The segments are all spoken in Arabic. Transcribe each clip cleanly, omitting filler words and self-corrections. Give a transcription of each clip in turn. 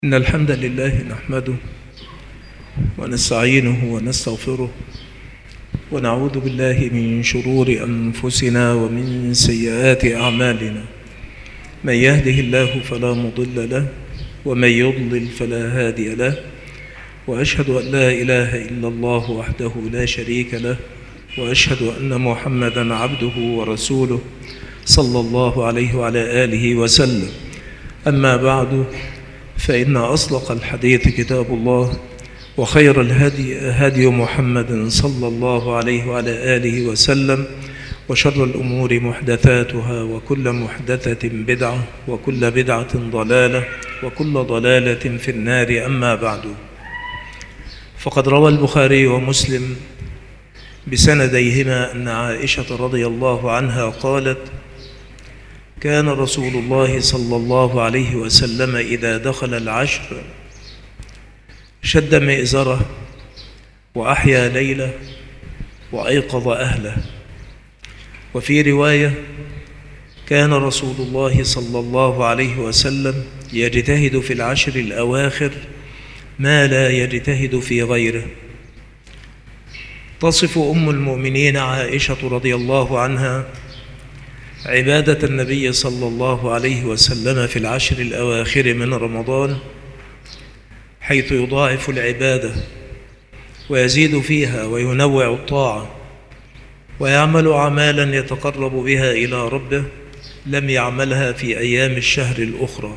إن الحمد لله نحمده ونستعينه ونستغفره ونعوذ بالله من شرور أنفسنا ومن سيئات أعمالنا. من يهده الله فلا مضل له ومن يضلل فلا هادي له، وأشهد أن لا إله إلا الله وحده لا شريك له، وأشهد أن محمدًا عبده ورسوله صلى الله عليه وعلى آله وسلم. أما بعد، فإن أصدق الحديث كتاب الله، وخير الهدي هدي محمد صلى الله عليه وعلى آله وسلم، وشر الأمور محدثاتها، وكل محدثة بدعة، وكل بدعة ضلالة، وكل ضلالة في النار. أما بعد، فقد روى البخاري ومسلم بسنديهما أن عائشة رضي الله عنها قالت: كان رسول الله صلى الله عليه وسلم إذا دخل العشر شد مئزره وأحيا ليله وأيقظ أهله. وفي رواية: كان رسول الله صلى الله عليه وسلم يجتهد في العشر الأواخر ما لا يجتهد في غيره. تصف أم المؤمنين عائشة رضي الله عنها عبادة النبي صلى الله عليه وسلم في العشر الأواخر من رمضان، حيث يضاعف العبادة ويزيد فيها وينوع الطاعة، ويعمل أعمالا يتقرب بها إلى ربه لم يعملها في أيام الشهر الأخرى.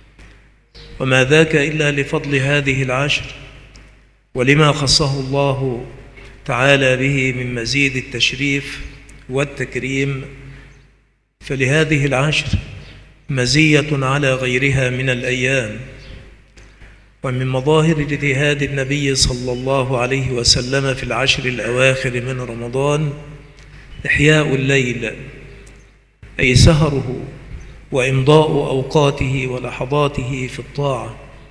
وما ذاك إلا لفضل هذه العشر، ولما خصه الله تعالى به من مزيد التشريف والتكريم. فلهذه العشر مزية على غيرها من الأيام. ومن مظاهر اجتهاد النبي صلى الله عليه وسلم في العشر الأواخر من رمضان إحياء الليل، أي سهره وإمضاء أوقاته ولحظاته في الطاعة،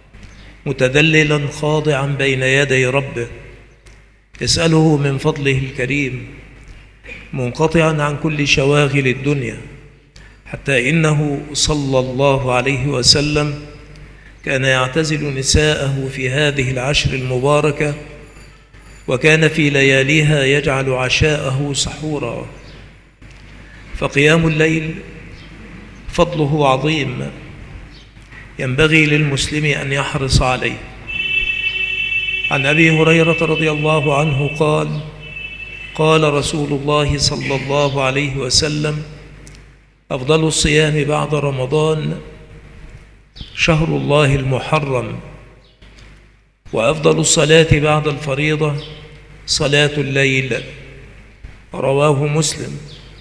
متذللا خاضعا بين يدي ربه يسأله من فضله الكريم، منقطعا عن كل شواغل الدنيا، حتى إنه صلى الله عليه وسلم كان يعتزل نساءه في هذه العشر المباركة، وكان في لياليها يجعل عشاءه سحورا. فقيام الليل فضله عظيم، ينبغي للمسلم أن يحرص عليه. عن أبي هريرة رضي الله عنه قال: قال رسول الله صلى الله عليه وسلم: أفضل الصيام بعد رمضان شهر الله المحرم، وأفضل الصلاة بعد الفريضة صلاة الليل. رواه مسلم.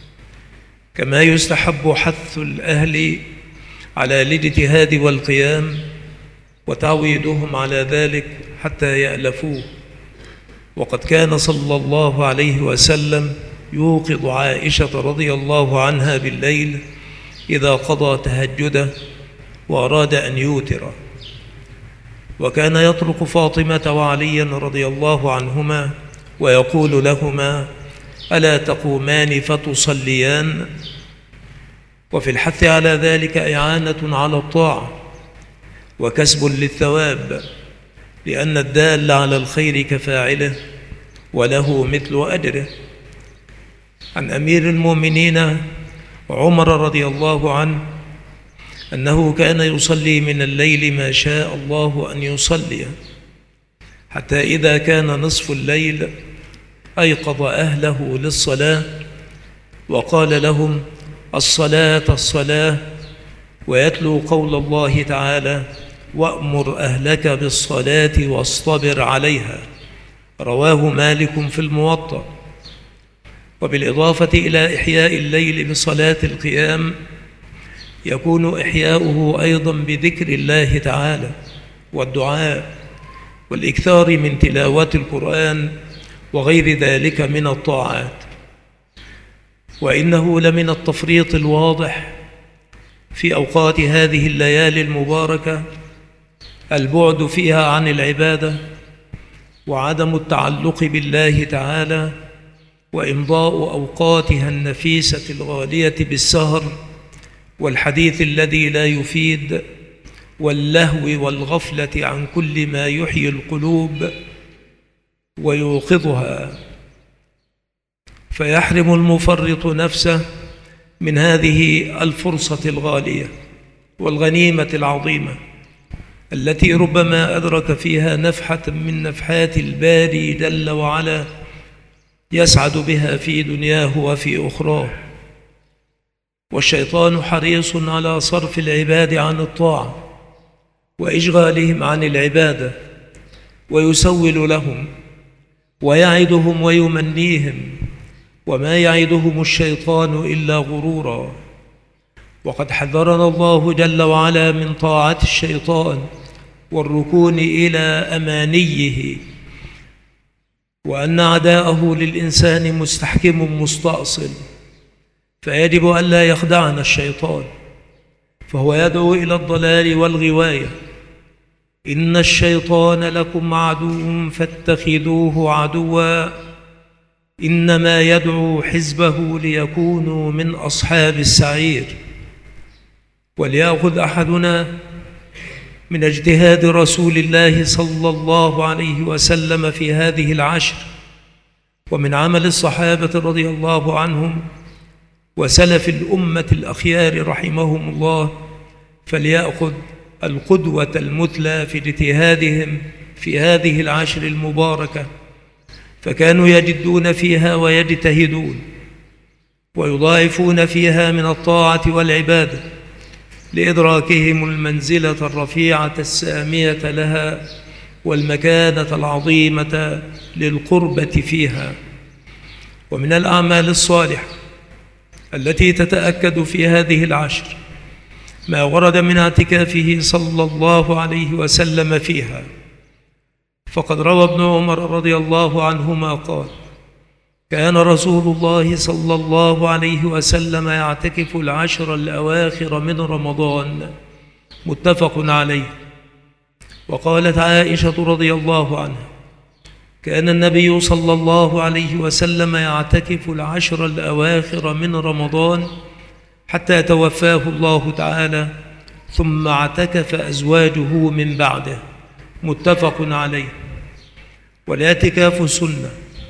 كما يستحب حث الأهل على الاجتهاد والقيام وتعويدهم على ذلك حتى يألفوه. وقد كان صلى الله عليه وسلم يوقظ عائشة رضي الله عنها بالليل إذا قضى تهجده وأراد أن يوتر، وكان يطرق فاطمة وعليا رضي الله عنهما ويقول لهما: ألا تقومان فتصليان؟ وفي الحث على ذلك إعانة على الطاعة وكسب للثواب، لأن الدال على الخير كفاعله وله مثل أجره. عن أمير المؤمنين عمر رضي الله عنه أنه كان يصلي من الليل ما شاء الله أن يصلي، حتى إذا كان نصف الليل أيقظ أهله للصلاة وقال لهم: الصلاة الصلاة، ويتلو قول الله تعالى: وأمر أهلك بالصلاة واصطبر عليها. رواه مالك في الموطأ. وبالإضافة إلى إحياء الليل بصلاة القيام، يكون إحياؤه أيضا بذكر الله تعالى والدعاء والإكثار من تلاوة القرآن وغير ذلك من الطاعات. وإنه لمن التفريط الواضح في أوقات هذه الليالي المباركة البعد فيها عن العبادة وعدم التعلق بالله تعالى، وإمضاء أوقاتها النفيسة الغالية بالسهر والحديث الذي لا يفيد واللهو والغفلة عن كل ما يحيي القلوب ويوقظها، فيحرم المفرط نفسه من هذه الفرصة الغالية والغنيمة العظيمة التي ربما أدرك فيها نفحة من نفحات الباري جل وعلا يسعد بها في دنياه وفي أخراه. والشيطان حريص على صرف العباد عن الطاعة وإشغالهم عن العبادة، ويسول لهم ويعدهم ويمنيهم، وما يعدهم الشيطان إلا غرورا. وقد حذرنا الله جل وعلا من طاعة الشيطان والركون إلى أمانيه، وأن عداءه للإنسان مستحكم مستأصل، فيجب أن لا يخدعنا الشيطان، فهو يدعو إلى الضلال والغواية. إن الشيطان لكم عدو فاتخذوه عدوا إنما يدعو حزبه ليكونوا من أصحاب السعير. وليأخذ أحدنا من اجتهاد رسول الله صلى الله عليه وسلم في هذه العشر، ومن عمل الصحابة رضي الله عنهم وسلف الأمة الأخيار رحمهم الله، فليأخذ القدوة المثلى في اجتهادهم في هذه العشر المباركة، فكانوا يجدون فيها ويجتهدون ويضاعفون فيها من الطاعة والعبادة لإدراكهم المنزلة الرفيعة السامية لها والمكانة العظيمة للقربة فيها. ومن الأعمال الصالحة التي تتأكد في هذه العشر ما ورد من اعتكافه صلى الله عليه وسلم فيها، فقد روى ابن عمر رضي الله عنهما قال: كان رسول الله صلى الله عليه وسلم يعتكف العشر الأواخر من رمضان، متفق عليه. وقالت عائشة رضي الله عنها: كان النبي صلى الله عليه وسلم يعتكف العشر الأواخر من رمضان حتى توفاه الله تعالى، ثم اعتكف أزواجه من بعده، متفق عليه. والاعتكاف سنة،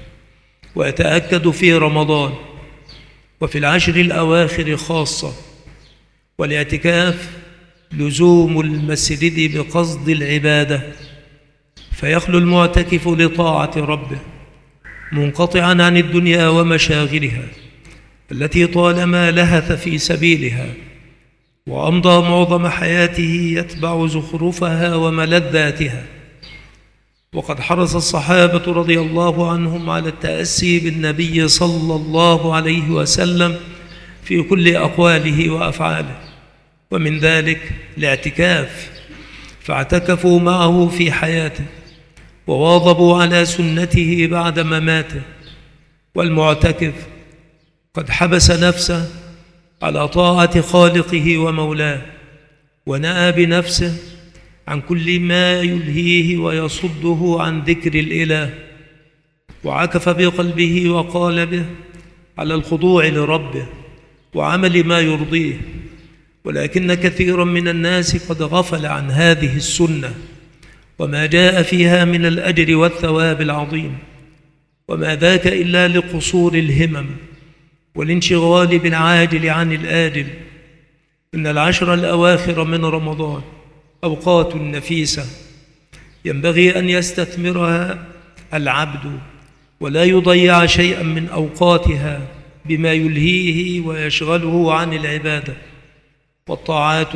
ويتأكد في رمضان وفي العشر الأواخر خاصة. والاعتكاف لزوم المسجد بقصد العبادة، فيخلو المعتكف لطاعة ربه منقطعا عن الدنيا ومشاغلها التي طالما لهث في سبيلها، وأمضى معظم حياته يتبع زخرفها وملذاتها. وقد حرص الصحابة رضي الله عنهم على التأسي بالنبي صلى الله عليه وسلم في كل أقواله وأفعاله، ومن ذلك الاعتكاف، فاعتكفوا معه في حياته وواظبوا على سنته بعد مماته. والمعتكف قد حبس نفسه على طاعة خالقه ومولاه، ونأى بنفسه عن كل ما يلهيه ويصده عن ذكر الإله، وعكف بقلبه وقالبه على الخضوع لربه وعمل ما يرضيه. ولكن كثيرا من الناس قد غفل عن هذه السنة وما جاء فيها من الأجر والثواب العظيم، وما ذاك إلا لقصور الهمم والانشغال بالعاجل عن الآجل. إن العشر الأواخر من رمضان أوقات نفيسة ينبغي أن يستثمرها العبد ولا يضيع شيئا من أوقاتها بما يلهيه ويشغله عن العبادة. والطاعات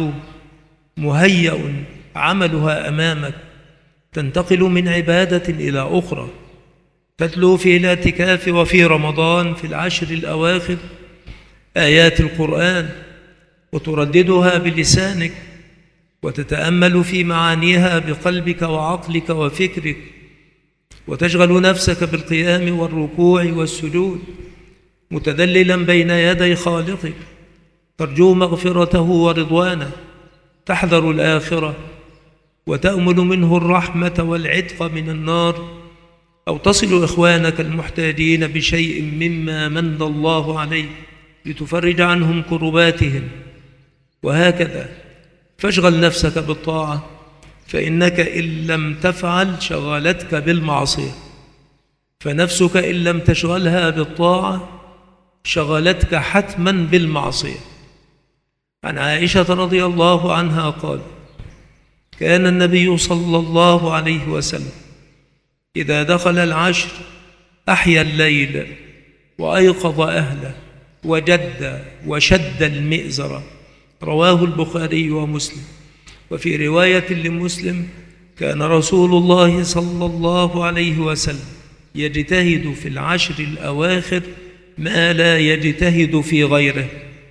مهيأ عملها أمامك، تنتقل من عبادة إلى أخرى. تتلو في الاعتكاف وفي رمضان في العشر الأواخر آيات القرآن وترددها بلسانك، وتتأمل في معانيها بقلبك وعقلك وفكرك، وتشغل نفسك بالقيام والركوع والسجود متذللا بين يدي خالقك، ترجو مغفرته ورضوانه، تحذر الآخرة وتأمل منه الرحمة والعتق من النار، أو تصل إخوانك المحتاجين بشيء مما من الله عليه لتفرج عنهم كرباتهم. وهكذا فاشغل نفسك بالطاعة، فإنك إن لم تفعل شغلتك بالمعصية، فنفسك إن لم تشغلها بالطاعة شغلتك حتما بالمعصية. عن عائشة رضي الله عنها قال: كان النبي صلى الله عليه وسلم إذا دخل العشر أحيا الليل وأيقظ أهله وجد وشد المئزر. رواه البخاري ومسلم. وفي رواية لمسلم: كان رسول الله صلى الله عليه وسلم يجتهد في العشر الأواخر ما لا يجتهد في غيره.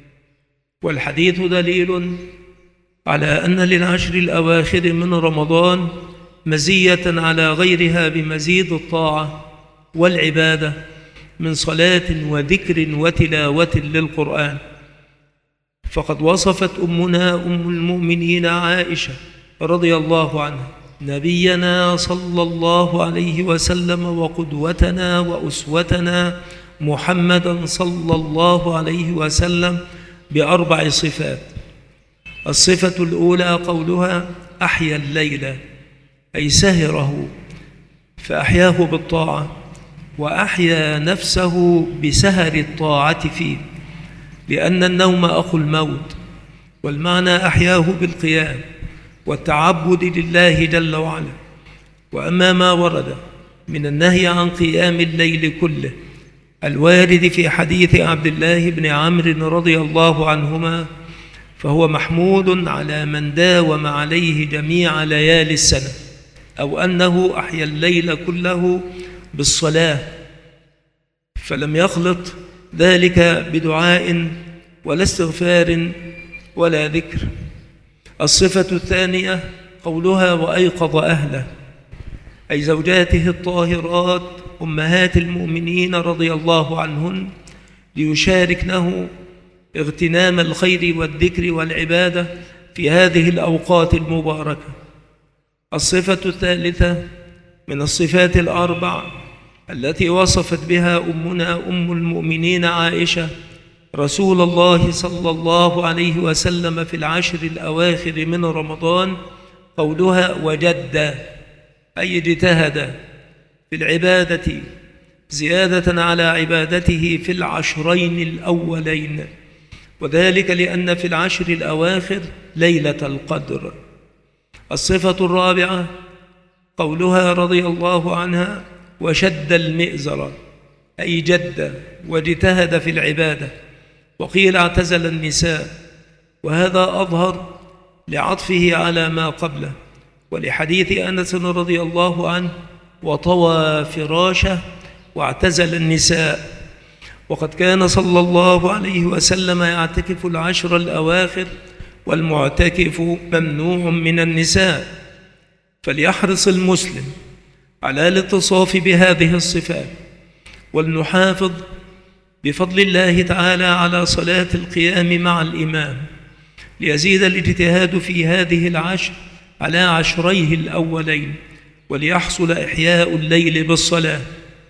والحديث دليل على أن للعشر الأواخر من رمضان مزية على غيرها بمزيد الطاعة والعبادة من صلاة وذكر وتلاوة للقرآن. فقد وصفت أمنا أم المؤمنين عائشة رضي الله عنها نبينا صلى الله عليه وسلم وقدوتنا وأسوتنا محمدا صلى الله عليه وسلم بأربع صفات. الصفة الأولى قولها: أحيا الليل، أي سهره فأحياه بالطاعة، وأحيا نفسه بسهر الطاعة فيه، لأن النوم أخو الموت. والمعنى أحياه بالقيام والتعبد لله جل وعلا. وأما ما ورد من النهي عن قيام الليل كله الوارد في حديث عبد الله بن عمرو رضي الله عنهما فهو محمول على من داوم عليه جميع ليالي السنة، أو أنه أحيا الليل كله بالصلاة، فلم يخلط ذلك بدعاء ولا استغفار ولا ذكر. الصفة الثانية قولها: وأيقظ أهله، أي زوجاته الطاهرات أمهات المؤمنين رضي الله عنهن، ليشاركنه اغتنام الخير والذكر والعبادة في هذه الأوقات المباركة. الصفة الثالثة من الصفات الأربع التي وصفت بها أمنا أم المؤمنين عائشة رسول الله صلى الله عليه وسلم في العشر الأواخر من رمضان قولها: وجد، أي اجتهد في العبادة زيادة على عبادته في العشرين الأولين، وذلك لأن في العشر الأواخر ليلة القدر. الصفة الرابعة قولها رضي الله عنها: وشد المئزر، أي جد واجتهد في العبادة. وقيل اعتزل النساء، وهذا أظهر لعطفه على ما قبله، ولحديث أنس رضي الله عنه: وطوى فراشه واعتزل النساء. وقد كان صلى الله عليه وسلم يعتكف العشر الأواخر، والمعتكف ممنوع من النساء، فليحرص المسلم على الاتصاف بهذه الصفات، ولنحافظ بفضل الله تعالى على صلاة القيام مع الإمام، ليزيد الاجتهاد في هذه العشر على عشريه الأولين، وليحصل إحياء الليل بالصلاة.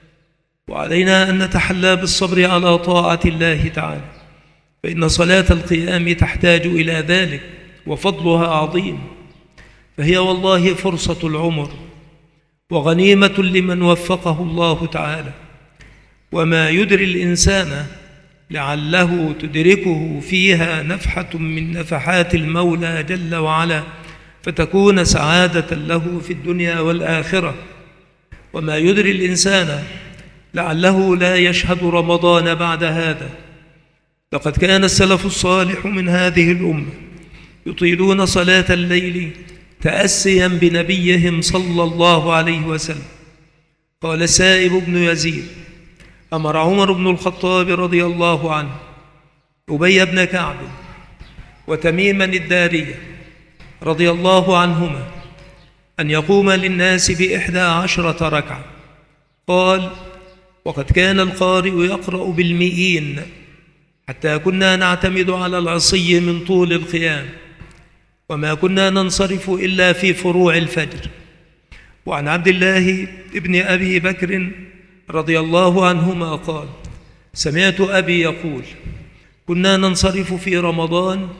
وعلينا أن نتحلى بالصبر على طاعة الله تعالى، فإن صلاة القيام تحتاج إلى ذلك، وفضلها عظيم، فهي والله فرصة العمر وغنيمة لمن وفقه الله تعالى. وما يدري الإنسان لعله تدركه فيها نفحة من نفحات المولى جل وعلا، فتكون سعادة له في الدنيا والآخرة. وما يدري الإنسان لعله لا يشهد رمضان بعد هذا. لقد كان السلف الصالح من هذه الأمة يطيلون صلاة الليل تأسيا بنبيهم صلى الله عليه وسلم. قال سائب بن يزيد: أمر عمر بن الخطاب رضي الله عنه أبي بن كعب وتميما الدارية رضي الله عنهما أن يقوم للناس ب11 ركعة. قال: وقد كان القارئ يقرأ بالمئين، حتى كنا نعتمد على العصي من طول القيام، وما كنا ننصرف إلا في فروع الفجر. وعن عبد الله ابن أبي بكر رضي الله عنهما قال: سمعت أبي يقول: كنا ننصرف في رمضان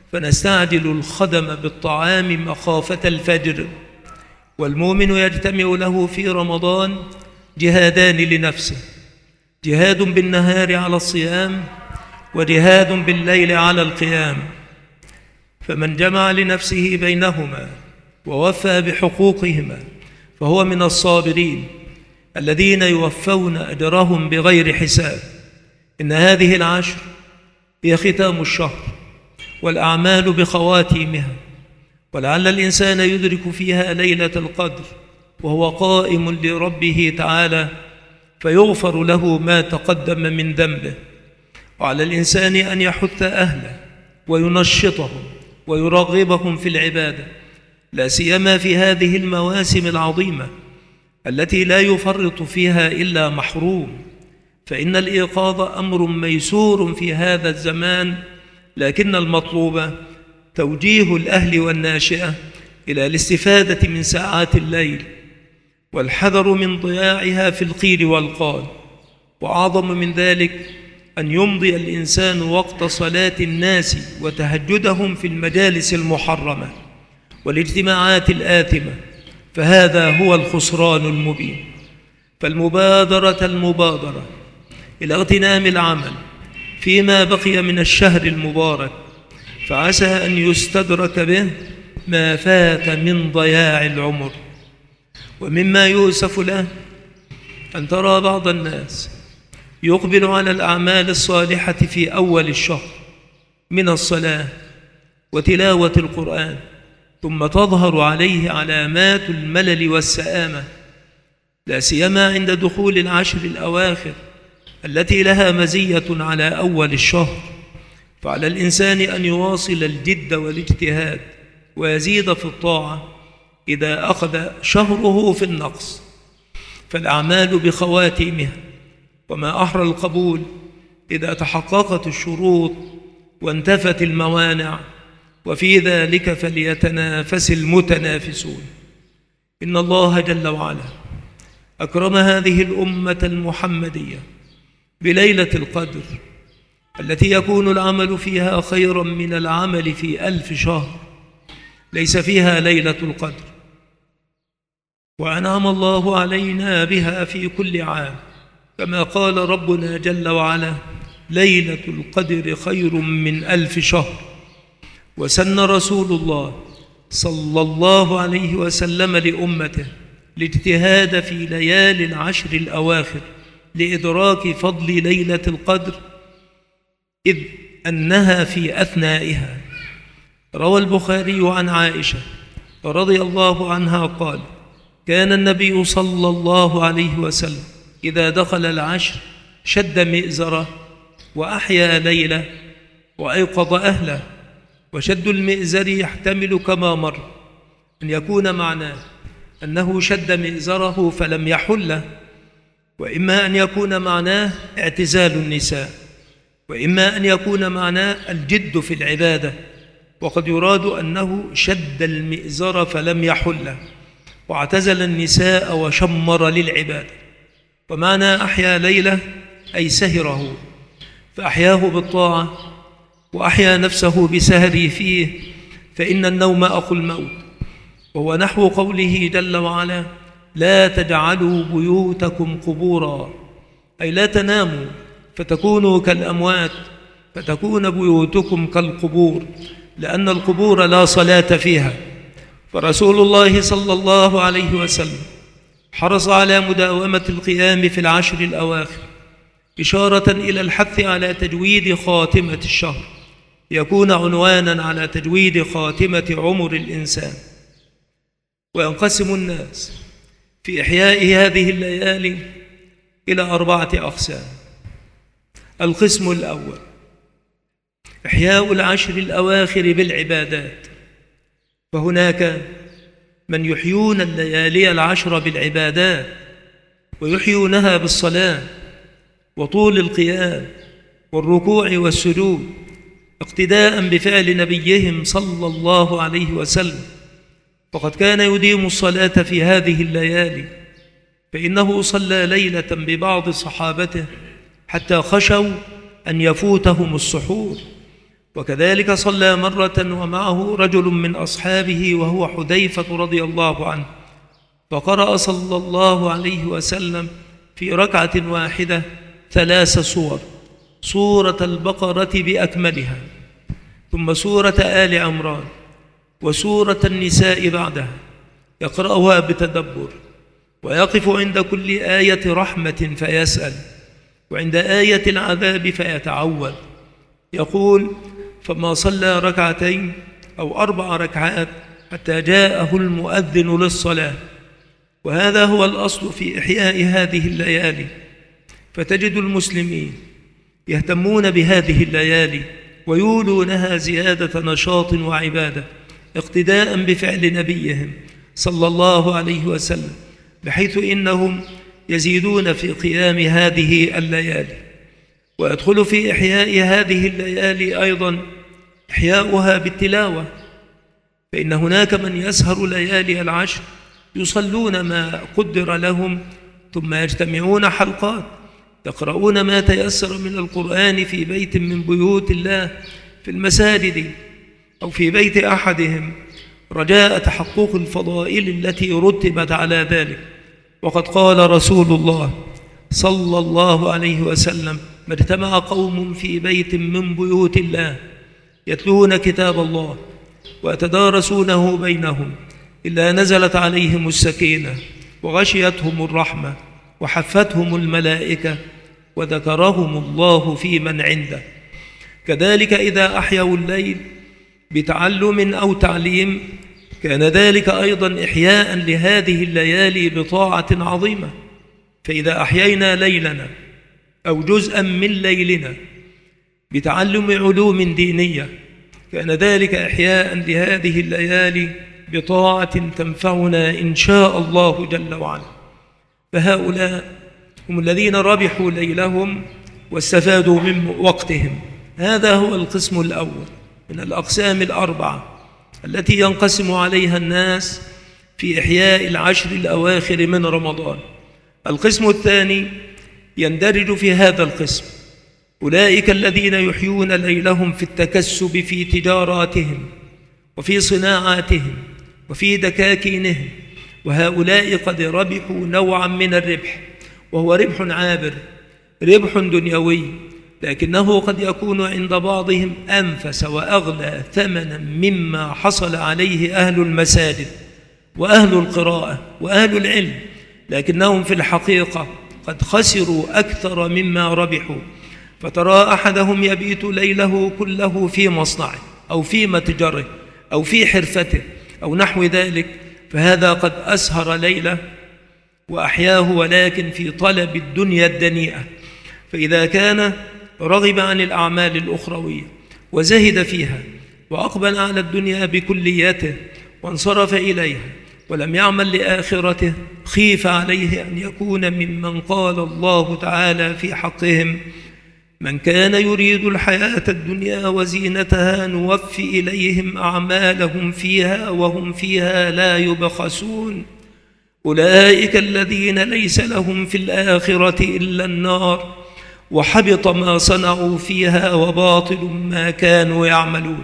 فنستعجل الخدم بالطعام مخافة الفجر. والمؤمن يجتمع له في رمضان جهادان لنفسه: جهاد بالنهار على الصيام، وجهاد بالليل على القيام. فمن جمع لنفسه بينهما ووفى بحقوقهما فهو من الصابرين الذين يوفون أجرهم بغير حساب. إن هذه العشر هي ختام الشهر والأعمال بخواتيمها، ولعل الإنسان يدرك فيها ليلة القدر وهو قائم لربه تعالى فيغفر له ما تقدم من ذنبه. وعلى الإنسان أن يحث أهله وينشطهم ويرغبهم في العبادة، لا سيما في هذه المواسم العظيمة التي لا يفرط فيها إلا محروم. فإن الإيقاظ أمر ميسور في هذا الزمان، لكن المطلوب توجيه الأهل والناشئة إلى الاستفادة من ساعات الليل والحذر من ضياعها في القيل والقال. وأعظم من ذلك أن يمضي الإنسان وقت صلاة الناس وتهجدهم في المجالس المحرمة والاجتماعات الآثمة، فهذا هو الخسران المبين. فالمبادرة إلى اغتنام العمل فيما بقي من الشهر المبارك، فعسى أن يستدرك به ما فات من ضياع العمر. ومما يؤسف له أن ترى بعض الناس يقبل على الأعمال الصالحة في أول الشهر من الصلاة وتلاوة القرآن، ثم تظهر عليه علامات الملل والسآمة، لا سيما عند دخول العشر الأواخر التي لها مزية على أول الشهر. فعلى الإنسان أن يواصل الجد والاجتهاد ويزيد في الطاعة إذا أخذ شهره في النقص، فالأعمال بخواتيمها، وما أحرى القبول إذا تحققت الشروط وانتفت الموانع، وفي ذلك فليتنافس المتنافسون. إن الله جل وعلا أكرم هذه الأمة المحمدية بليلة القدر التي يكون العمل فيها خيرا من العمل في 1000 شهر ليس فيها ليلة القدر. وأنعم الله علينا بها في كل عام، كما قال ربنا جل وعلا: ليلة القدر خير من 1000 شهر. وسن رسول الله صلى الله عليه وسلم لأمته الاجتهاد في ليالي العشر الأواخر لإدراك فضل ليلة القدر، إذ أنها في أثنائها. روى البخاري عن عائشة رضي الله عنها قال: كان النبي صلى الله عليه وسلم إذا دخل العشر شد مئزره وأحيا ليلة وأيقظ أهله. وشد المئزر يحتمل كما مر أن يكون معناه أنه شد مئزره فلم يحله، وإما أن يكون معناه اعتزال النساء، وإما أن يكون معناه الجد في العبادة. وقد يراد أنه شد المئزر فلم يحله واعتزل النساء وشمر للعبادة. ومعنى أحيا ليلة أي سهره، فأحياه بالطاعة وأحيا نفسه بسهره فيه، فإن النوم أخو الموت. وهو نحو قوله جل وعلا: لا تجعلوا بيوتكم قبورا، أي لا تناموا فتكونوا كالأموات، فتكون بيوتكم كالقبور، لأن القبور لا صلاة فيها. فرسول الله صلى الله عليه وسلم حرص على مداومة القيام في العشر الأواخر، إشارة إلى الحث على تجويد خاتمة الشهر، يكون عنوانا على تجويد خاتمة عمر الإنسان. وينقسم الناس في إحياء هذه الليالي إلى 4 أقسام. القسم الأول: إحياء العشر الأواخر بالعبادات، فهناك من يحيون الليالي العشر بالعبادات ويحيونها بالصلاة وطول القيام والركوع والسجود، اقتداء بفعل نبيهم صلى الله عليه وسلم، فقد كان يديم الصلاة في هذه الليالي، فإنه صلى ليلة ببعض صحابته حتى خشوا أن يفوتهم السحور، وكذلك صلى مرة ومعه رجل من أصحابه وهو حذيفة رضي الله عنه، فقرأ صلى الله عليه وسلم في ركعة واحدة 3 سور: سورة البقرة بأكملها، ثم سورة آل عمران، وسورة النساء بعدها، يقرأها بتدبر، ويقف عند كل آية رحمة فيسأل، وعند آية العذاب فيتعوذ. يقول: فما صلى 2 أو 4 ركعات حتى جاءه المؤذن للصلاة. وهذا هو الأصل في إحياء هذه الليالي، فتجد المسلمين يهتمون بهذه الليالي ويولونها زيادة نشاط وعبادة اقتداء بفعل نبيهم صلى الله عليه وسلم، بحيث إنهم يزيدون في قيام هذه الليالي. ويدخل في إحياء هذه الليالي أيضا إحياؤها بالتلاوة، فإن هناك من يسهر ليالي العشر يصلون ما قدر لهم، ثم يجتمعون حلقات يقرؤون ما تيسر من القرآن في بيت من بيوت الله، في المساجد أو في بيت أحدهم، رجاء تحقق الفضائل التي رتبت على ذلك. وقد قال رسول الله صلى الله عليه وسلم: ما اجتمع قوم في بيت من بيوت الله يتلون كتاب الله ويتدارسونه بينهم إلا نزلت عليهم السكينة وغشيتهم الرحمة وحفتهم الملائكة وذكرهم الله في من عنده. كذلك إذا أحيوا الليل بتعلم أو تعليم كان ذلك أيضا إحياء لهذه الليالي بطاعة عظيمة. فإذا أحيينا ليلنا أو جزءا من ليلنا بتعلم علوم دينية كان ذلك إحياء لهذه الليالي بطاعة تنفعنا إن شاء الله جل وعلا. فهؤلاء هم الذين ربحوا ليلهم واستفادوا من وقتهم. هذا هو القسم الأول من الأقسام الأربعة التي ينقسم عليها الناس في إحياء العشر الأواخر من رمضان. القسم الثاني يندرج في هذا القسم أولئك الذين يحيون ليلهم في التكسب في تجاراتهم وفي صناعاتهم وفي دكاكينهم، وهؤلاء قد ربحوا نوعا من الربح، وهو ربح عابر، ربح دنيوي، لكنه قد يكون عند بعضهم أنفس وأغلى ثمنا مما حصل عليه أهل المساجد وأهل القراءة وأهل العلم، لكنهم في الحقيقة قد خسروا أكثر مما ربحوا. فترى أحدهم يبيت ليله كله في مصنعه أو في متجره أو في حرفته أو نحو ذلك، فهذا قد أسهر ليله وأحياه ولكن في طلب الدنيا الدنيئة. فإذا كان رغب عن الأعمال الأخروية وزهد فيها وأقبل على الدنيا بكليته وانصرف إليها ولم يعمل لآخرته، خيف عليه أن يكون ممن قال الله تعالى في حقهم: من كان يريد الحياة الدنيا وزينتها نوفي إليهم أعمالهم فيها وهم فيها لا يبخسون، أولئك الذين ليس لهم في الآخرة إلا النار وحبط ما صنعوا فيها وباطل ما كانوا يعملون.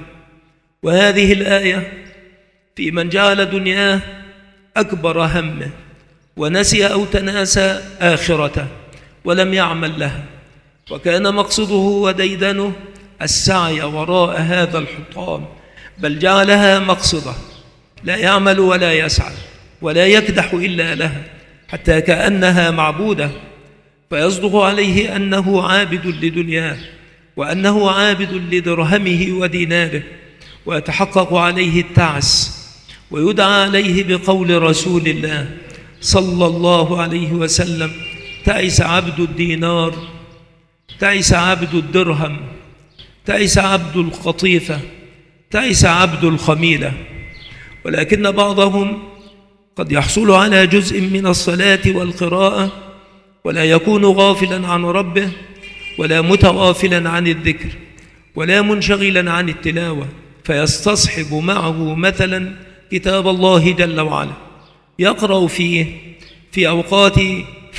وهذه الآية في من جعل دنياه أكبر همه ونسي أو تناسى آخرته ولم يعمل لها، وكان مقصده وديدنه السعي وراء هذا الحطام، بل جعلها مقصده لا يعمل ولا يسعى ولا يكدح إلا لها حتى كأنها معبودة، فيصدق عليه أنه عابد لدنياه وأنه عابد لدرهمه وديناره، ويتحقق عليه التعس ويدعى عليه بقول رسول الله صلى الله عليه وسلم: تعس عبد الدينار، تعس عبد الدرهم، تعس عبد القطيفة، تعس عبد الخميلة. ولكن بعضهم قد يحصل على جزء من الصلاة والقراءة ولا يكون غافلا عن ربه ولا متغافلا عن الذكر ولا منشغلا عن التلاوة، فيستصحب معه مثلا كتاب الله جل وعلا، يقرأ فيه في أوقات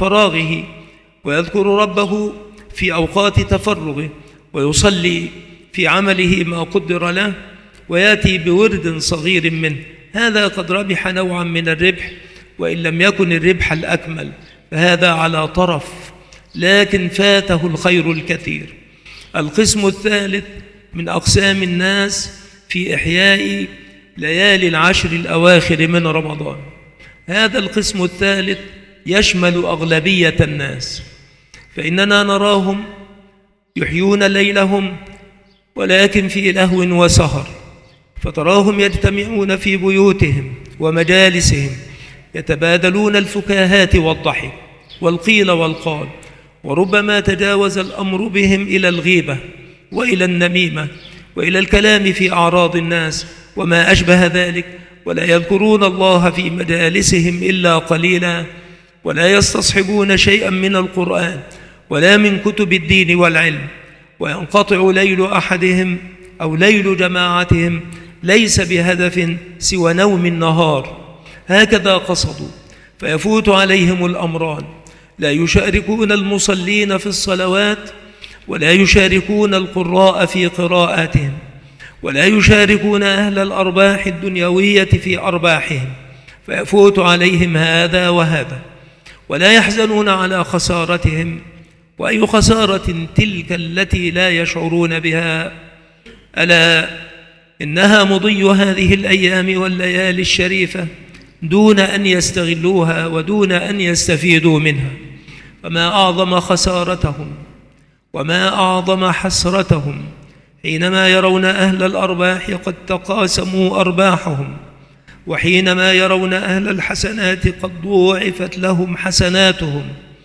فراغه ويذكر ربه في أوقات تفرغه، ويصلي في عمله ما قدر له ويأتي بورد صغير منه، هذا قد ربح نوعا من الربح، وإن لم يكن الربح الأكمل فهذا على طرف، لكن فاته الخير الكثير. القسم الثالث من أقسام الناس في إحياء ليالي العشر الأواخر من رمضان. هذا القسم الثالث يشمل أغلبية الناس، فإننا نراهم يحيون ليلهم ولكن في لهو وسهر، فتراهم يجتمعون في بيوتهم ومجالسهم يتبادلون الفكاهات والضحك والقيل والقال، وربما تجاوز الأمر بهم إلى الغيبة وإلى النميمة وإلى الكلام في أعراض الناس وما أشبه ذلك، ولا يذكرون الله في مجالسهم إلا قليلا، ولا يستصحبون شيئا من القرآن ولا من كتب الدين والعلم، وينقطع ليل أحدهم أو ليل جماعتهم ليس بهدف سوى نوم النهار، هكذا قصدوا، فيفوت عليهم الأمران: لا يشاركون المصلين في الصلوات، ولا يشاركون القراء في قراءاتهم، ولا يشاركون أهل الأرباح الدنيوية في أرباحهم، فيفوت عليهم هذا وهذا، ولا يحزنون على خسارتهم. وأي خسارة تلك التي لا يشعرون بها؟ ألا إنها مضي هذه الأيام والليالي الشريفة دون أن يستغلوها ودون أن يستفيدوا منها. فما أعظم خسارتهم وما أعظم حسرتهم حينما يرون أهل الأرباح قد تقاسموا أرباحهم، وحينما يرون أهل الحسنات قد ضوعفت لهم حسناتهم،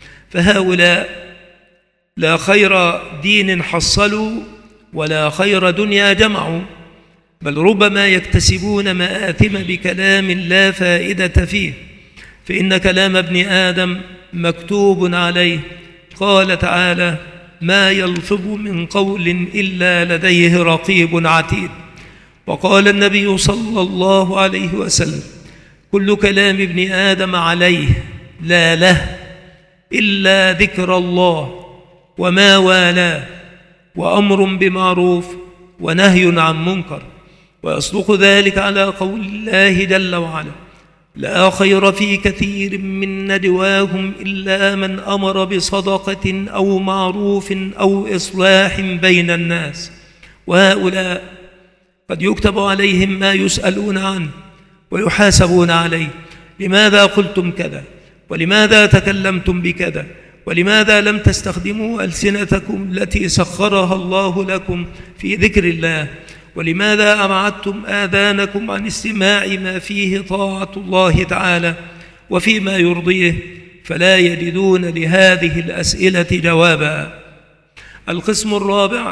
فهؤلاء لا خير دين حصلوا ولا خير دنيا جمعوا، بل ربما يكتسبون مآثم بكلام لا فائدة فيه، فإن كلام ابن آدم مكتوب عليه. قال تعالى: ما يلفظ من قول إلا لديه رقيب عتيد. وقال النبي صلى الله عليه وسلم: كل كلام ابن آدم عليه لا له إلا ذكر الله وما والاه، وأمر بمعروف ونهي عن منكر. ويصدق ذلك على قول الله جل وعلا: لا خير في كثير من نجواهم إلا من أمر بصدقة أو معروف أو إصلاح بين الناس. وهؤلاء قد يكتب عليهم ما يسألون عنه ويحاسبون عليه: لماذا قلتم كذا؟ ولماذا تكلمتم بكذا؟ ولماذا لم تستخدموا ألسنتكم التي سخرها الله لكم في ذكر الله؟ ولماذا أبعدتم آذانكم عن استماع ما فيه طاعة الله تعالى وفيما يرضيه؟ فلا يجدون لهذه الأسئلة جوابا. القسم الرابع،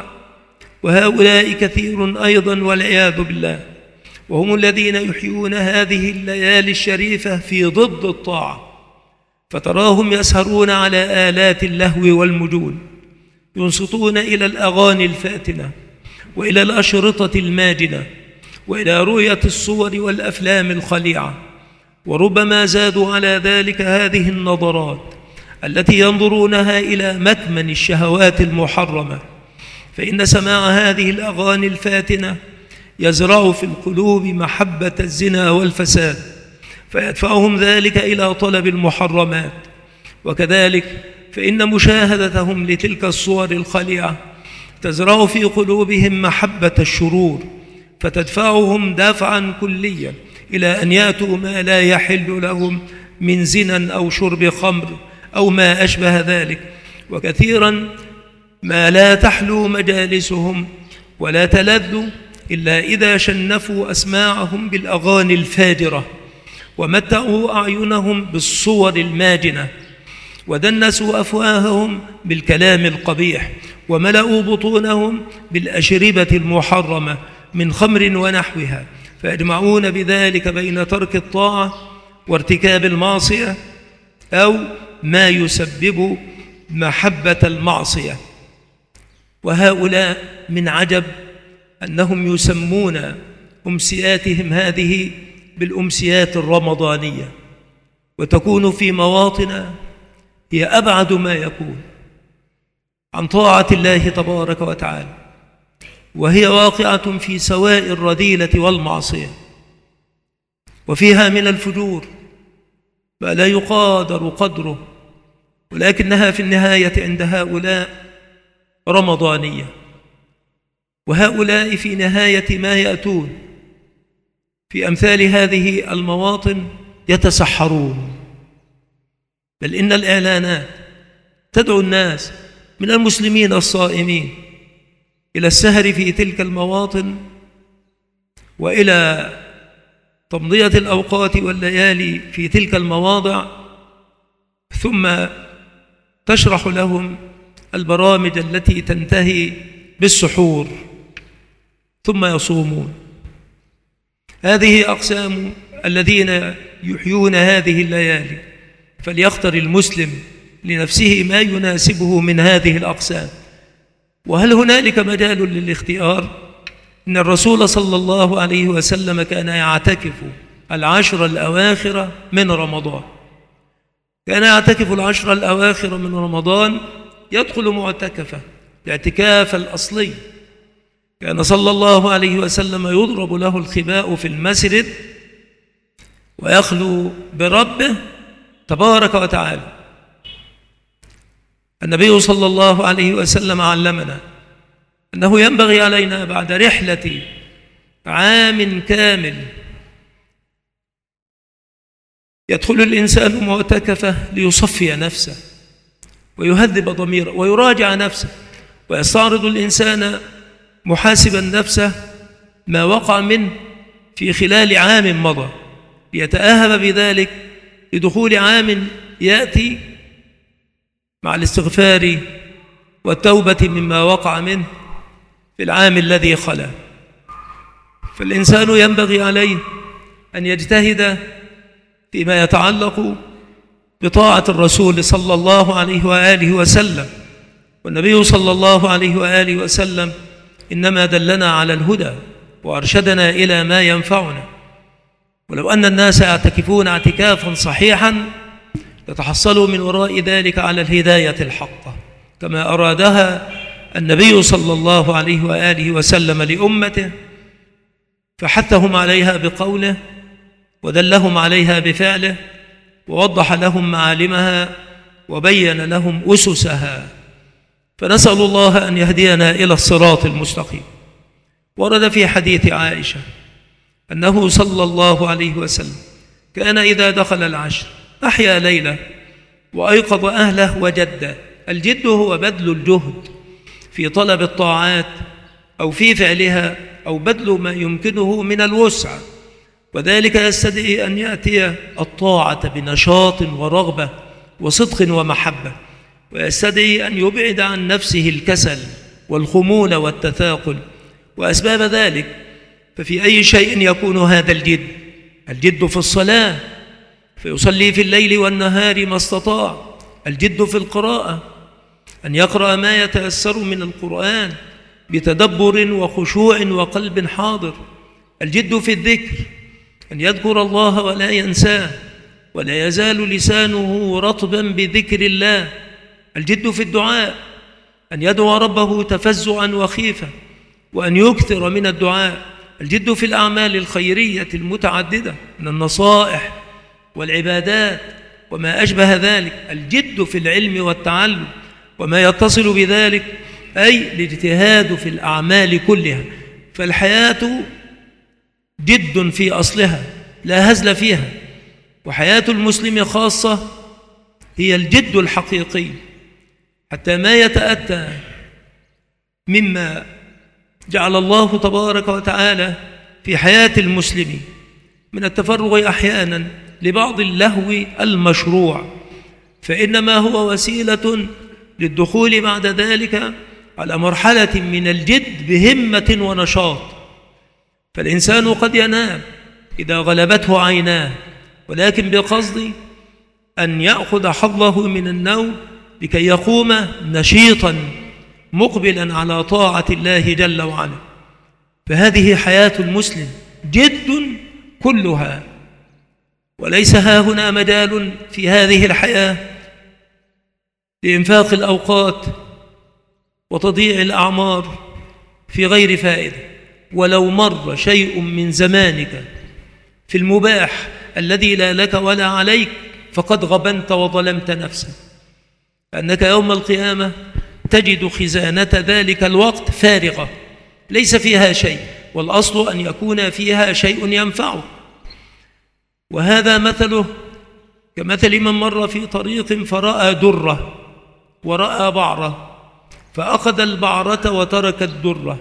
وهؤلاء كثير أيضا والعياذ بالله، وهم الذين يحيون هذه الليالي الشريفة في ضد الطاعة، فتراهم يسهرون على آلات اللهو والمجون، ينصتون إلى الأغاني الفاتنة وإلى الأشرطة الماجنة وإلى رؤية الصور والأفلام الخليعة، وربما زادوا على ذلك هذه النظرات التي ينظرونها إلى مكمن الشهوات المحرمة، فإن سماع هذه الأغاني الفاتنة يزرع في القلوب محبة الزنا والفساد، فيدفعهم ذلك إلى طلب المحرمات. وكذلك فإن مشاهدتهم لتلك الصور الخليعة تزرع في قلوبهم محبة الشرور، فتدفعهم دفعا كليا إلى أن يأتوا ما لا يحل لهم من زنا أو شرب خمر أو ما أشبه ذلك. وكثيرا ما لا تحلو مجالسهم ولا تلذ إلا إذا شنفوا أسماعهم بالأغاني الفاجرة، ومتعوا أعينهم بالصور الماجنة، ودنسوا أفواههم بالكلام القبيح، وملأوا بطونهم بالأشربة المحرمة من خمر ونحوها، فيجمعون بذلك بين ترك الطاعة وارتكاب المعصية أو ما يسبب محبة المعصية. وهؤلاء من عجب أنهم يسمون أمسياتهم هذه بالأمسيات الرمضانية، وتكون في مواطن هي أبعد ما يكون عن طاعة الله تبارك وتعالى، وهي واقعة في سواء الرذيلة والمعصية، وفيها من الفجور ما لا يقادر قدره، ولكنها في النهاية عند هؤلاء رمضانية، وهؤلاء في نهاية ما يأتون في أمثال هذه المواطن يتسحرون. بل إن الإعلانات تدعو الناس من المسلمين الصائمين إلى السهر في تلك المواطن وإلى تمضية الأوقات والليالي في تلك المواضع، ثم تشرح لهم البرامج التي تنتهي بالسحور ثم يصومون. هذه أقسام الذين يحيون هذه الليالي، فليختر المسلم لنفسه ما يناسبه من هذه الأقسام. وهل هنالك مجال للاختيار؟ إن الرسول صلى الله عليه وسلم كان يعتكف العشر الأواخر من رمضان، كان يعتكف العشر الأواخر من رمضان، يدخل معتكفة الاعتكاف الأصلي. كان صلى الله عليه وسلم يضرب له الخباء في المسجد ويخلو بربه تبارك وتعالى. النبي صلى الله عليه وسلم علمنا أنه ينبغي علينا بعد رحلة عام كامل يدخل الإنسان معتكفة ليصفي نفسه ويهذب ضميره ويراجع نفسه، ويستعرض الإنسان محاسبا نفسه ما وقع منه في خلال عام مضى، ليتأهب بذلك لدخول عام يأتي مع الاستغفار والتوبة مما وقع منه في العام الذي خلا. فالإنسان ينبغي عليه أن يجتهد فيما يتعلق بطاعة الرسول صلى الله عليه وآله وسلم. والنبي صلى الله عليه وآله وسلم إنما دلنا على الهدى وأرشدنا إلى ما ينفعنا. ولو أن الناس يعتكفون اعتكافا صحيحا لتحصلوا من وراء ذلك على الهداية الحقة كما أرادها النبي صلى الله عليه وآله وسلم لأمته، فحثهم عليها بقوله ودلهم عليها بفعله ووضح لهم معالمها وبين لهم أسسها. فنسأل الله أن يهدينا إلى الصراط المستقيم. ورد في حديث عائشة أنه صلى الله عليه وسلم كان إذا دخل العشر أحيا ليلة وأيقظ أهله وجد. الجد هو بذل الجهد في طلب الطاعات أو في فعلها أو بذل ما يمكنه من الوسع، وذلك يستدعي أن يأتي الطاعة بنشاط ورغبة وصدق ومحبة، ويستدعي أن يبعد عن نفسه الكسل والخمول والتثاقل وأسباب ذلك. ففي أي شيء يكون هذا الجد؟ الجد في الصلاة فيصلي في الليل والنهار ما استطاع. الجد في القراءة أن يقرأ ما يتأثر من القرآن بتدبر وخشوع وقلب حاضر. الجد في الذكر أن يذكر الله ولا ينساه ولا يزال لسانه رطبا بذكر الله. الجد في الدعاء أن يدعو ربه تفزعا وخيفة وأن يكثر من الدعاء. الجد في الأعمال الخيرية المتعددة من النصائح والعبادات وما أشبه ذلك. الجد في العلم والتعلم وما يتصل بذلك، أي الاجتهاد في الأعمال كلها. فالحياة جد في أصلها لا هزل فيها، وحياة المسلم خاصة هي الجد الحقيقي، حتى ما يتأتى مما جعل الله تبارك وتعالى في حياة المسلم من التفرغ أحيانا لبعض اللهو المشروع، فإنما هو وسيلة للدخول بعد ذلك على مرحلة من الجد بهمة ونشاط. فالإنسان قد ينام إذا غلبته عيناه، ولكن بقصد أن يأخذ حظه من النوم لكي يقوم نشيطا مقبلا على طاعة الله جل وعلا. فهذه حياة المسلم جد كلها، وليس ها هنا مجال في هذه الحياة لإنفاق الأوقات وتضييع الأعمار في غير فائدة، ولو مر شيء من زمانك في المباح الذي لا لك ولا عليك فقد غبنت وظلمت نفسك، لأنك يوم القيامة تجد خزانة ذلك الوقت فارغة ليس فيها شيء، والأصل أن يكون فيها شيء ينفعك. وهذا مثله كمثل من مر في طريق فرأى درة ورأى بعرة، فأخذ البعرة وترك الدرة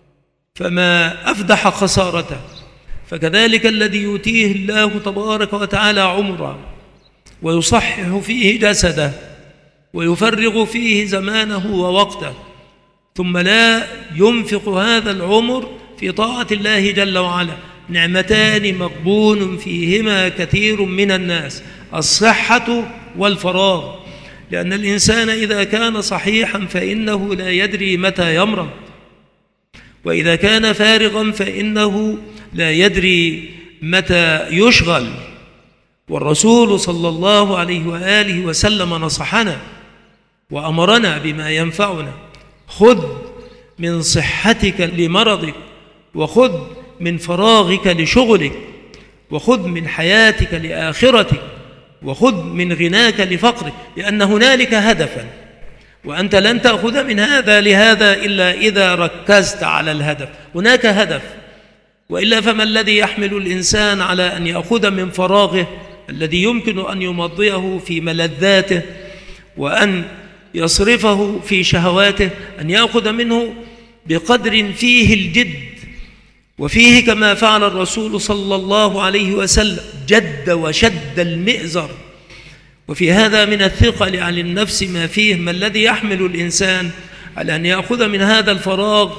فما أفدح خسارته. فكذلك الذي يؤتيه الله تبارك وتعالى عمره ويصحح فيه جسده ويفرغ فيه زمانه ووقته، ثم لا ينفق هذا العمر في طاعة الله جل وعلا، نعمتان مغبون فيهما كثير من الناس: الصحة والفراغ. لأن الإنسان إذا كان صحيحا فإنه لا يدري متى يمرض، وإذا كان فارغا فإنه لا يدري متى يشغل. والرسول صلى الله عليه وآله وسلم نصحنا وأمرنا بما ينفعنا: خذ من صحتك لمرضك، وخذ من فراغك لشغلك، وخذ من حياتك لآخرتك، وخذ من غناك لفقرك، لأن هنالك هدفا، وأنت لن تأخذ من هذا لهذا إلا إذا ركزت على الهدف. هناك هدف، وإلا فما الذي يحمل الإنسان على أن يأخذ من فراغه الذي يمكن أن يمضيه في ملذاته وأن يصرفه في شهواته، أن يأخذ منه بقدر فيه الجد، وفيه كما فعل الرسول صلى الله عليه وسلم جد وشد المئزر. وفي هذا من الثقل على النفس ما فيه. ما الذي يحمل الإنسان على أن يأخذ من هذا الفراغ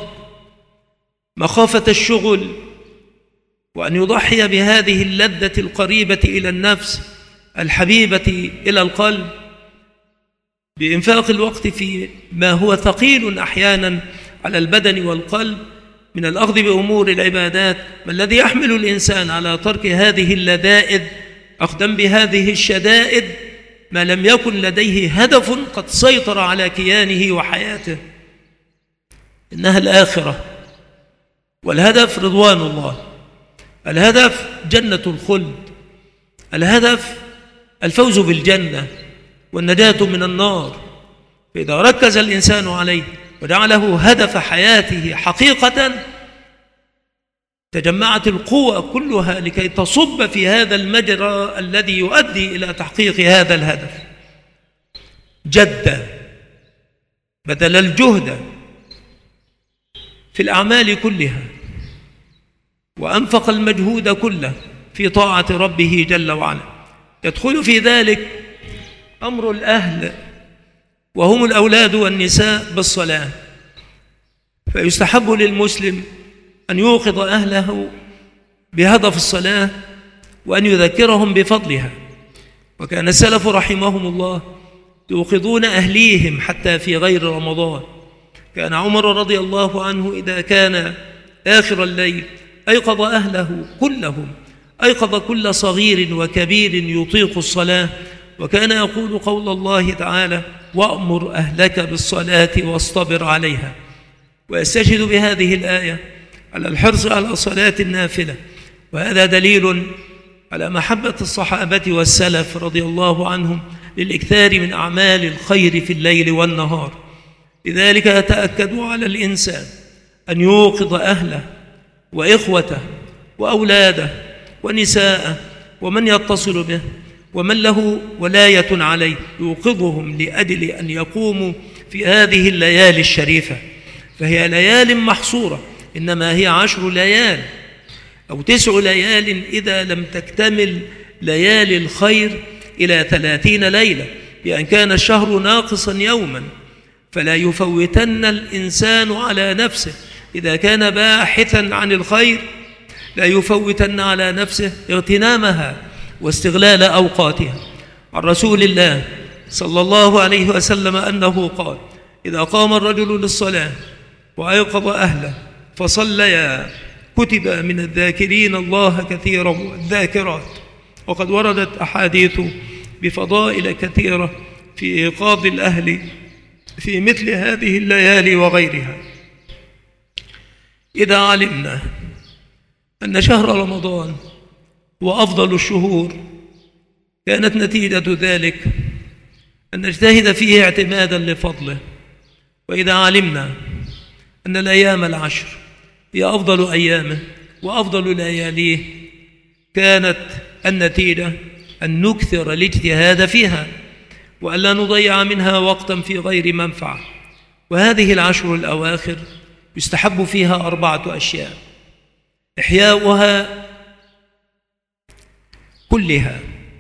مخافة الشغل، وأن يضحي بهذه اللذة القريبة إلى النفس الحبيبة إلى القلب بإنفاق الوقت في ما هو ثقيل أحيانا على البدن والقلب من الأخذ بأمور العبادات؟ ما الذي يحمل الإنسان على ترك هذه اللذائذ أخذا بهذه الشدائد ما لم يكن لديه هدف قد سيطر على كيانه وحياته؟ إنها الآخرة، والهدف رضوان الله، الهدف جنة الخلد، الهدف الفوز بالجنة والنجاة من النار. فإذا ركز الإنسان عليه وجعله هدف حياته حقيقة تجمعت القوة كلها لكي تصب في هذا المجرى الذي يؤدي إلى تحقيق هذا الهدف. جد بدل الجهد في الأعمال كلها، وأنفق المجهود كله في طاعة ربه جل وعلا. يدخل في ذلك أمر الأهل وهم الأولاد والنساء بالصلاة، فيستحب للمسلم أن يوقظ أهله بهدف الصلاة وأن يذكرهم بفضلها. وكان السلف رحمهم الله يوقظون أهليهم حتى في غير رمضان. كان عمر رضي الله عنه إذا كان آخر الليل أيقظ أهله كلهم، أيقظ كل صغير وكبير يطيق الصلاة، وكان يقول قول الله تعالى: وأمر أهلك بالصلاة واصطبر عليها. ويستشهد بهذه الآية على الحرص على صلاة النافلة، وهذا دليل على محبة الصحابة والسلف رضي الله عنهم للإكثار من أعمال الخير في الليل والنهار. لذلك يتأكد على الإنسان أن يوقظ أهله وإخوته وأولاده ونساءه ومن يتصل به ومن له ولاية عليه، يوقظهم لأجل أن يقوموا في هذه الليالي الشريفة. فهي ليال محصورة، إنما هي 10 ليال أو 9 ليال إذا لم تكتمل ليالي الخير إلى 30 ليلة، بأن كان الشهر ناقصا يوما. فلا يفوتن الإنسان على نفسه إذا كان باحثا عن الخير، لا يفوتن على نفسه اغتنامها واستغلال أوقاتها. عن رسول الله صلى الله عليه وسلم أنه قال: إذا قام الرجل للصلاة وأيقظ أهله فصليا كتب من الذاكرين الله كثيرا والذاكرات. وقد وردت أحاديث بفضائل كثيرة في إيقاظ الأهل في مثل هذه الليالي وغيرها. إذا علمنا أن شهر رمضان هو أفضل الشهور، كانت نتيجة ذلك أن نجتهد فيه اعتمادا لفضله. وإذا علمنا أن الأيام العشر هي أفضل أيامه وأفضل لياليه، كانت النتيجة أن نكثر الاجتهاد فيها وألا نضيع منها وقتا في غير منفعة. وهذه العشر الأواخر يستحب فيها 4 أشياء: إحياؤها كلها،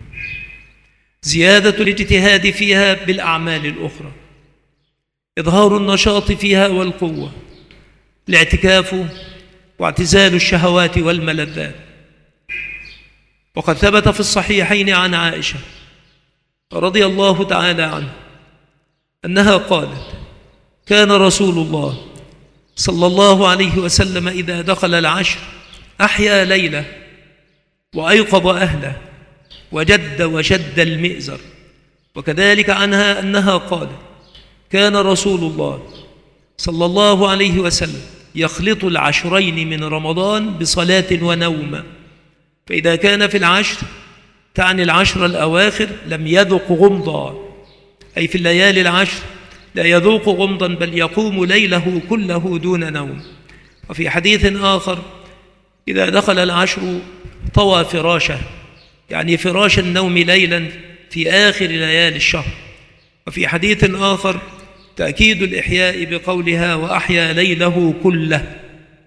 زيادة الاجتهاد فيها بالأعمال الأخرى، إظهار النشاط فيها والقوة، الاعتكاف واعتزال الشهوات والملذات. وقد ثبت في الصحيحين عن عائشة رضي الله تعالى عنها أنها قالت: كان رسول الله صلى الله عليه وسلم إذا دخل العشر أحيا ليلة وأيقظ أهله وجد وشد المئزر. وكذلك عنها أنها قالت: كان رسول الله صلى الله عليه وسلم يخلط العشرين من رمضان بصلاة ونوم، فإذا كان في العشر، تعني العشر الأواخر، لم يذق غمضا، أي في الليالي العشر لا يذوق غمضا، بل يقوم ليله كله دون نوم. وفي حديث آخر: إذا دخل العشر طوى فراشه، يعني فراش النوم ليلا في آخر ليالي الشهر. وفي حديث آخر تأكيد الإحياء بقولها: وأحيا ليله كله.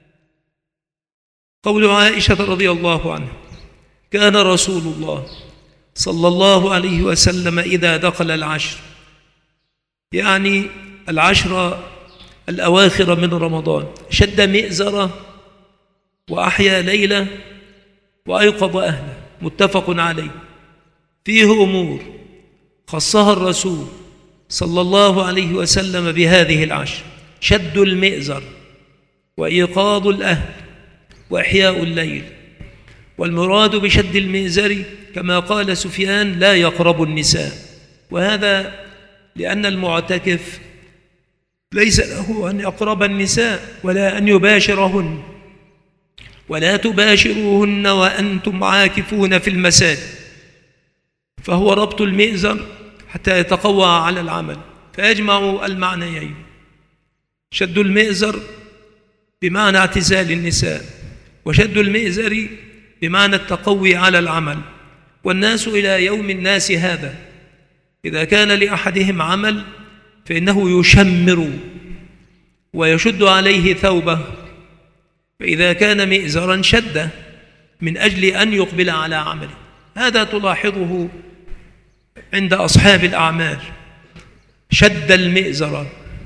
قول عائشة رضي الله عنها: كان رسول الله صلى الله عليه وسلم إذا دخل العشر، يعني العشر الأواخر من رمضان، شد مئزرة وأحيا ليلة وأيقظ أهله. متفق عليه. فيه أمور خصها الرسول صلى الله عليه وسلم بهذه العشر: شد المئزر وإيقاظ الأهل وإحياء الليل. والمراد بشد المئزر كما قال سفيان: لا يقرب النساء، وهذا لأن المعتكف ليس له أن يقرب النساء ولا أن يباشرهن، ولا تباشروهن وأنتم عاكفون في المساجد، فهو ربط المئزر حتى يتقوى على العمل، فيجمع المعنيين: شد المئزر بمعنى اعتزال النساء، وشد المئزر بمعنى التقوي على العمل. والناس إلى يوم الناس هذا إذا كان لأحدهم عمل فإنه يشمر ويشد عليه ثوبه، فإذا كان مئزرا شد من أجل أن يقبل على عمله. هذا تلاحظه عند أصحاب الأعمال: شد المئزر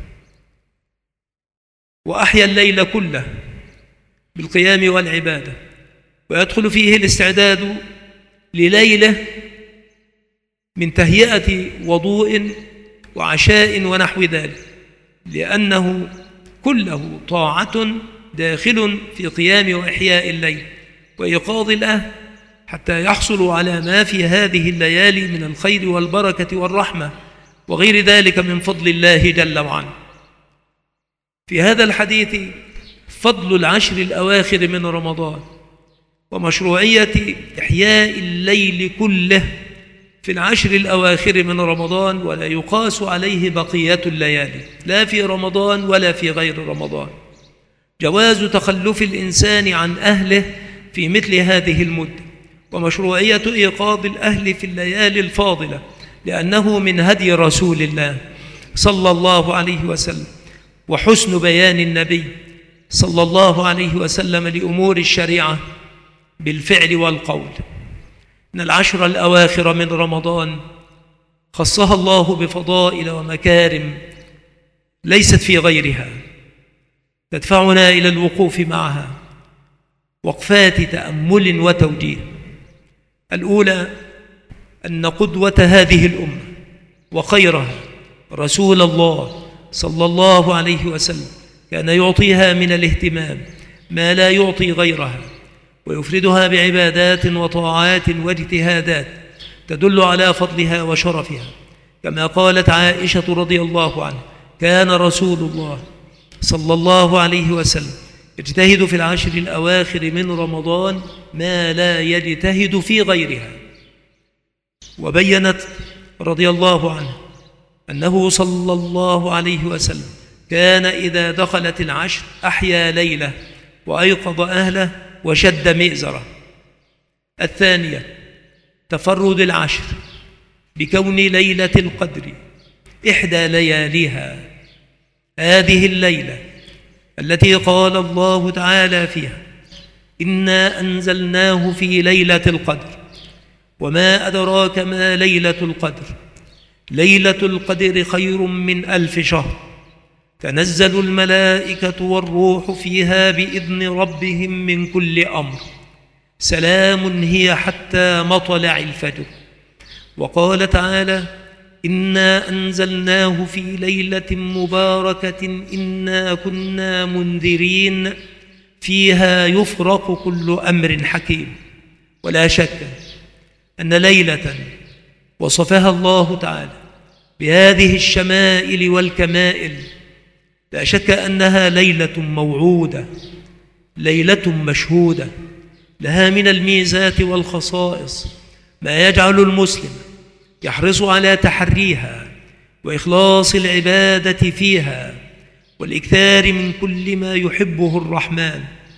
وأحيا الليل كله بالقيام والعبادة. ويدخل فيه الاستعداد لليلة من تهيئة وضوء وعشاء ونحو ذلك، لأنه كله طاعة داخل في قيام وإحياء الليل وإيقاظ الأهل، حتى يحصلوا على ما في هذه الليالي من الخير والبركة والرحمة وغير ذلك من فضل الله جل وعلا. في هذا الحديث فضل العشر الأواخر من رمضان ومشروعية إحياء الليل كله في العشر الأواخر من رمضان، ولا يقاس عليه بقية الليالي لا في رمضان ولا في غير رمضان. جواز تخلف الإنسان عن أهله في مثل هذه المدة، ومشروعية إيقاظ الأهل في الليالي الفاضلة، لأنه من هدي رسول الله صلى الله عليه وسلم، وحسن بيان النبي صلى الله عليه وسلم لأمور الشريعة بالفعل والقول. إن العشر الأواخر من رمضان خصها الله بفضائل ومكارم ليست في غيرها، تدفعنا إلى الوقوف معها وقفات تأمل وتوجيه. الأولى أن قدوة هذه الأمة وخيرها رسول الله صلى الله عليه وسلم كان يعطيها من الاهتمام ما لا يعطي غيرها، ويفردها بعبادات وطاعات واجتهادات تدل على فضلها وشرفها، كما قالت عائشة رضي الله عنها: كان رسول الله صلى الله عليه وسلم يجتهد في العشر الأواخر من رمضان ما لا يجتهد في غيرها. وبينت رضي الله عنه أنه صلى الله عليه وسلم كان إذا دخلت العشر أحيا ليلة وأيقظ أهله وشد مئزره. الثانية تفرد العشر بكون ليلة القدر إحدى لياليها، هذه الليلة التي قال الله تعالى فيها: إنا أنزلناه في ليلة القدر وما أدراك ما ليلة القدر، ليلة القدر خير من 1000 شهر، تنزل الملائكة والروح فيها بإذن ربهم من كل أمر، سلام هي حتى مطلع الفجر. وقال تعالى: إنا أنزلناه في ليلة مباركة إنا كنا منذرين فيها يفرق كل أمر حكيم. ولا شك أن ليلة وصفها الله تعالى بهذه الشمائل والكمائل لا شك أنها ليلة موعودة، ليلة مشهودة، لها من الميزات والخصائص ما يجعل المسلم يحرص على تحريها وإخلاص العبادة فيها والإكثار من كل ما يحبه الرحمن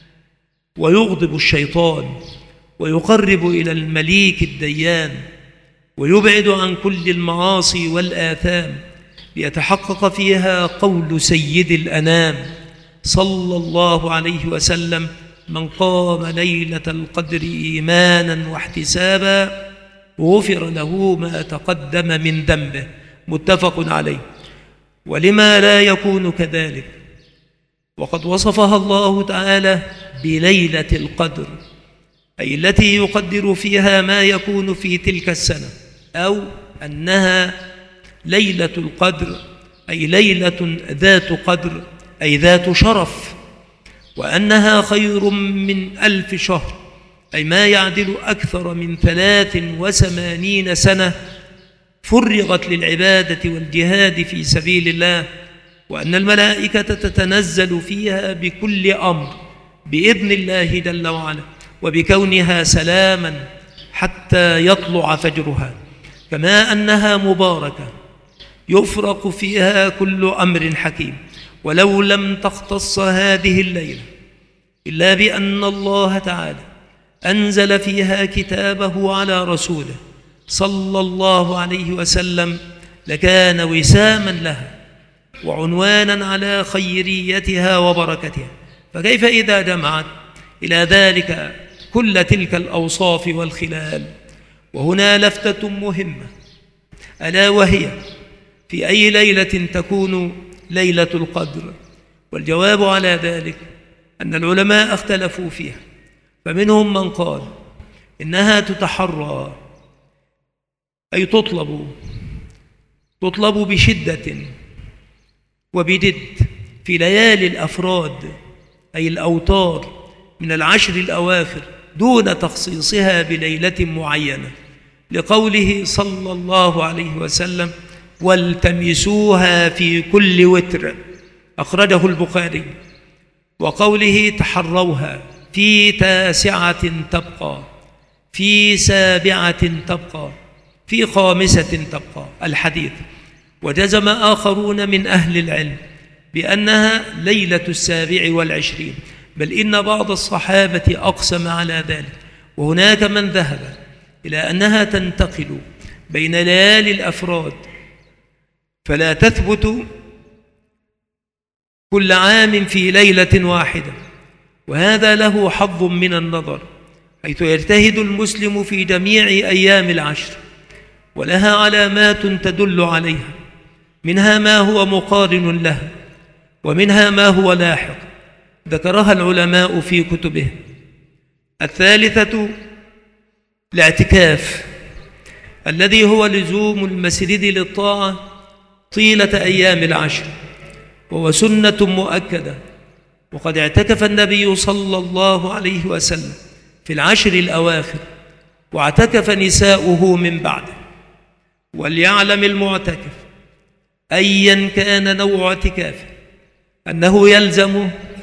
ويغضب الشيطان ويقرب إلى المليك الديان ويبعد عن كل المعاصي والآثام، ليتحقق فيها قول سيد الأنام صلى الله عليه وسلم: من قام ليلة القدر إيمانا واحتسابا غفر له ما تقدم من ذنبه. متفق عليه. ولما لا يكون كذلك وقد وصفها الله تعالى بليلة القدر، أي التي يقدر فيها ما يكون في تلك السنة، أو أنها ليلة القدر أي ليلة ذات قدر أي ذات شرف، وأنها خير من 1000 شهر أي ما يعدل أكثر من 83 سنة فرغت للعبادة والجهاد في سبيل الله، وأن الملائكة تتنزل فيها بكل أمر بإذن الله جل وعلا، وبكونها سلاما حتى يطلع فجرها، كما أنها مباركة يفرق فيها كل أمر حكيم. ولو لم تختص هذه الليلة إلا بأن الله تعالى أنزل فيها كتابه على رسوله صلى الله عليه وسلم لكان وساما لها وعنوانا على خيريتها وبركتها. فكيف إذا جمعت إلى ذلك كل تلك الأوصاف والخلال؟ وهنا لفتة مهمة، ألا وهي: في أي ليلة تكون ليلة القدر؟ والجواب على ذلك أن العلماء اختلفوا فيها، فمنهم من قال إنها تتحرى أي تطلب بشدة وبجد في ليالي الأفراد أي الأوتار من العشر الأواخر دون تخصيصها بليلة معينة، لقوله صلى الله عليه وسلم: والتمسوها في كل وتر، أخرجه البخاري. وقوله تحروها في 9 تبقى، في 7 تبقى، في 5 تبقى الحديث. وجزم آخرون من أهل العلم بأنها ليلة 27، بل إن بعض الصحابة أقسم على ذلك. وهناك من ذهب إلى أنها تنتقل بين ليالي الأفراد فلا تثبت كل عام في ليلة واحدة، وهذا له حظ من النظر، حيث يجتهد المسلم في جميع أيام العشر ولها علامات تدل عليها، منها ما هو مقارن لها ومنها ما هو لاحق ذكرها العلماء في كتبهم. الثالثة الاعتكاف، الذي هو لزوم المسجد للطاعة طيلة أيام العشر، وهو سنة مؤكدة، وقد اعتكف النبي صلى الله عليه وسلم في العشر الأواخر، واعتكف نساؤه من بعده. وليعلم المعتكف أيا كان نوع اعتكافه أنه يلزمه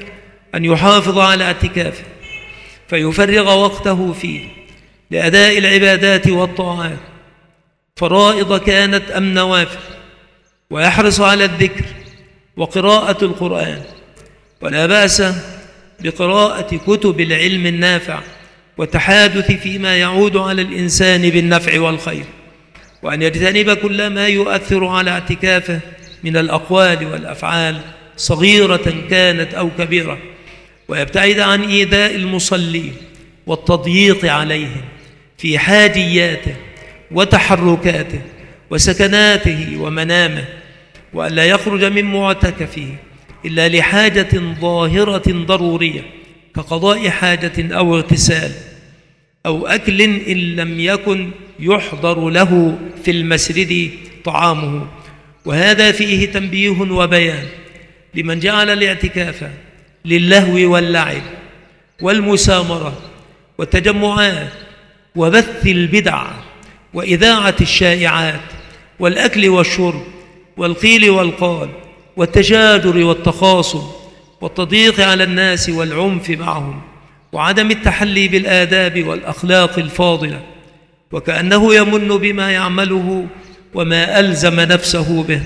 أن يحافظ على اعتكافه فيفرغ وقته فيه لأداء العبادات والطاعات، فرائض كانت أم نوافل، ويحرص على الذكر وقراءة القرآن، ولا بأس بقراءة كتب العلم النافع والتحادث فيما يعود على الإنسان بالنفع والخير، وأن يجتنب كل ما يؤثر على اعتكافه من الأقوال والأفعال صغيرة كانت أو كبيرة، ويبتعد عن إيذاء المصلين والتضييق عليهم في حاجياته وتحركاته وسكناته ومنامه، وألا يخرج من معتكفه إلا لحاجة ظاهرة ضرورية كقضاء حاجة أو اغتسال أو أكل إن لم يكن يحضر له في المسجد طعامه. وهذا فيه تنبيه وبيان لمن جعل الاعتكاف للهو واللعب والمسامرة والتجمعات وبث البدع وإذاعة الشائعات والأكل والشرب والقيل والقال والتشاجر والتخاصم والتضييق على الناس والعنف معهم وعدم التحلي بالآداب والأخلاق الفاضلة، وكأنه يمن بما يعمله وما ألزم نفسه به.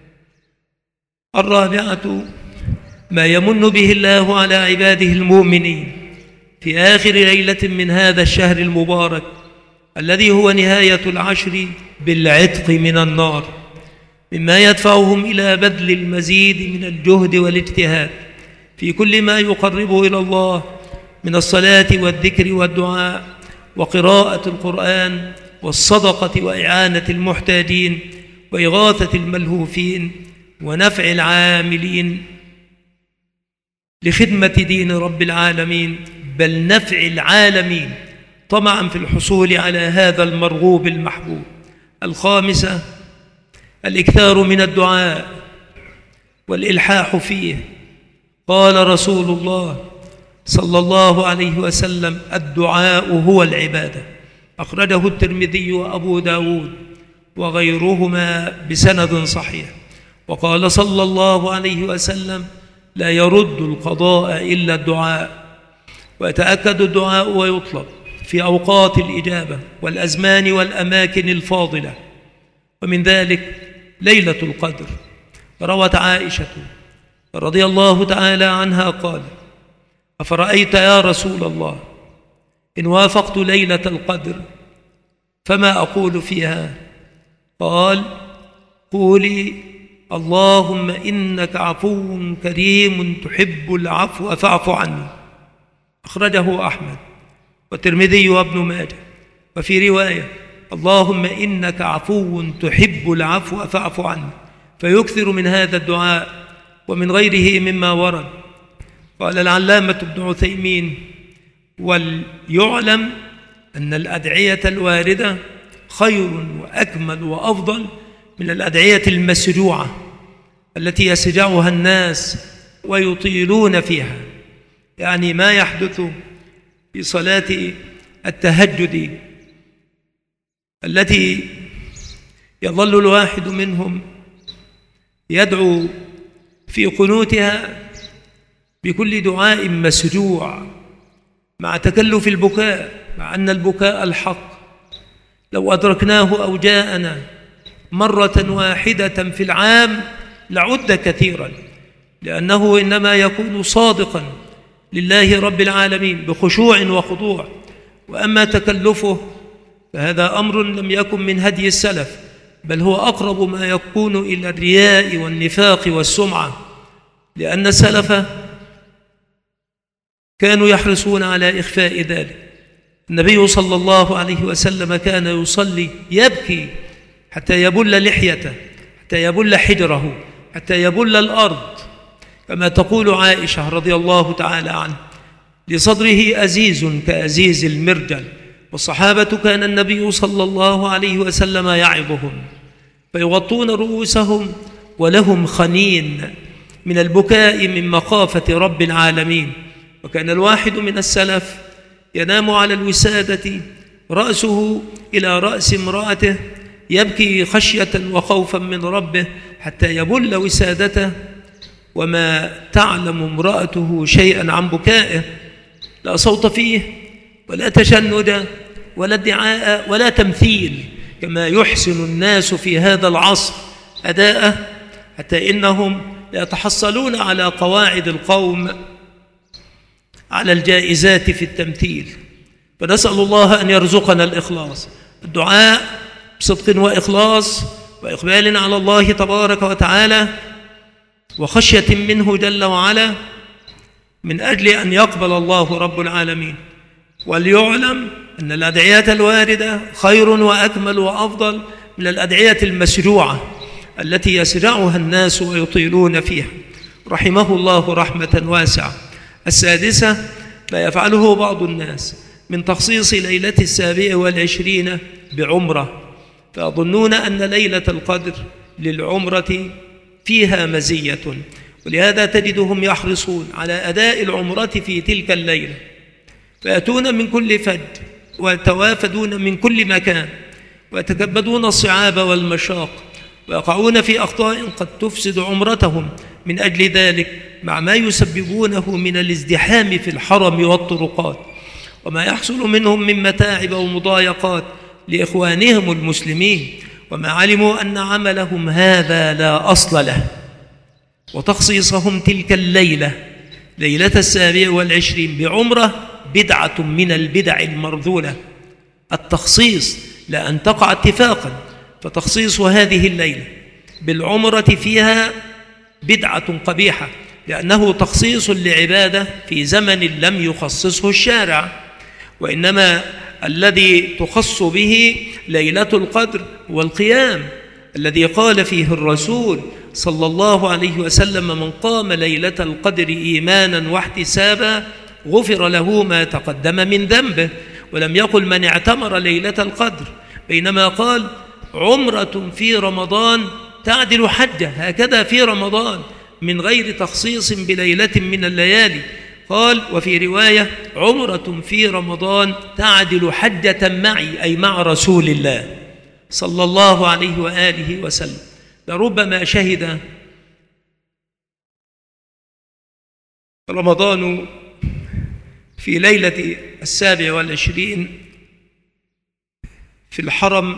الرابعة ما يمن به الله على عباده المؤمنين في آخر ليلة من هذا الشهر المبارك الذي هو نهاية العشر بالعتق من النار، مما يدفعهم إلى بذل المزيد من الجهد والاجتهاد في كل ما يقربه إلى الله من الصلاة والذكر والدعاء وقراءة القرآن والصدقة وإعانة المحتاجين وإغاثة الملهوفين ونفع العاملين لخدمة دين رب العالمين، بل نفع العالمين طمعا في الحصول على هذا المرغوب المحبوب. الخامسة الإكثار من الدعاء والإلحاح فيه. قال رسول الله صلى الله عليه وسلم: الدعاء هو العبادة. أخرجه الترمذي وأبو داود وغيرهما بسند صحيح. وقال صلى الله عليه وسلم: لا يرد القضاء إلا الدعاء. ويتأكد الدعاء ويطلب في أوقات الإجابة والأزمان والأماكن الفاضلة، ومن ذلك ليلة القدر. روت عائشة رضي الله تعالى عنها قال: أفرأيت يا رسول الله إن وافقت ليلة القدر فما أقول فيها؟ قال: قولي اللهم إنك عفو كريم تحب العفو فاعف عني. أخرجه أحمد والترمذي وابن ماجه. وفي رواية: اللهم إنك عفو تحب العفو فاعف عني، فيكثر من هذا الدعاء ومن غيره مما ورد. قال العلامة ابن عثيمين: وليعلم أن الأدعية الواردة خير وأكمل وأفضل من الأدعية المسجوعة التي يسجعها الناس ويطيلون فيها، يعني ما يحدث في صلاة التهجد التي يظل الواحد منهم يدعو في قنوتها بكل دعاء مسجوع مع تكلف البكاء، مع أن البكاء الحق لو أدركناه أو جاءنا مرة واحدة في العام لعد كثيرا، لأنه إنما يكون صادقا لله رب العالمين بخشوع وخضوع. وأما تكلفه فهذا أمر لم يكن من هدي السلف، بل هو أقرب ما يكون إلى الرياء والنفاق والسمعة، لأن السلف كانوا يحرصون على إخفاء ذلك. النبي صلى الله عليه وسلم كان يصلي يبكي حتى يبل لحيته، حتى يبل حجره، حتى يبل الأرض، كما تقول عائشة رضي الله تعالى عنه: لصدره أزيز كأزيز المرجل. والصحابة كان النبي صلى الله عليه وسلم يعظهم فيغطون رؤوسهم ولهم خنين من البكاء من مخافة رب العالمين. وكان الواحد من السلف ينام على الوسادة رأسه إلى رأس امرأته يبكي خشية وخوفا من ربه حتى يبل وسادته، وما تعلم امرأته شيئا عن بكائه، لا صوت فيه ولا تشنج ولا ادعاء ولا تمثيل كما يحسن الناس في هذا العصر أداءه، حتى إنهم يتحصلون على قواعد القوم على الجائزات في التمثيل. فنسأل الله أن يرزقنا الإخلاص، الدعاء بصدق وإخلاص وإقبال على الله تبارك وتعالى وخشية منه جل وعلا، من أجل أن يقبل الله رب العالمين. وليعلم أن الأدعية الواردة خير وأكمل وأفضل من الأدعية المسروعة التي يسرعها الناس ويطيلون فيها، رحمه الله رحمة واسعة. السادسة، ما يفعله بعض الناس من تخصيص ليلة 27 بعمرة، فيظنون أن ليلة القدر للعمرة فيها مزية، ولهذا تجدهم يحرصون على أداء العمرة في تلك الليلة، فيأتون من كل فج ويتوافدون من كل مكان ويتكبدون الصعاب والمشاق، ويقعون في أخطاء قد تفسد عمرتهم من أجل ذلك، مع ما يسببونه من الازدحام في الحرم والطرقات، وما يحصل منهم من متاعب ومضايقات لإخوانهم المسلمين، وما علموا أن عملهم هذا لا أصل له. وتخصيصهم تلك الليلة، ليلة 27 بعمرة، بدعة من البدع المرذولة. التخصيص لا أن تقع اتفاقا، فتخصيص هذه الليلة بالعمرة فيها بدعة قبيحة، لأنه تخصيص لعبادة في زمن لم يخصصه الشارع، وإنما الذي تخص به ليلة القدر والقيام الذي قال فيه الرسول صلى الله عليه وسلم: من قام ليلة القدر إيمانا واحتسابا غفر له ما تقدم من ذنبه. ولم يقل من اعتمر ليلة القدر، بينما قال عمرة في رمضان تعدل حجة، هكذا في رمضان من غير تخصيص بليلة من الليالي. قال وفي رواية عمرة في رمضان تعدل حجة معي، أي مع رسول الله صلى الله عليه وآله وسلم. لربما شهد رمضان في ليلة 27 في الحرم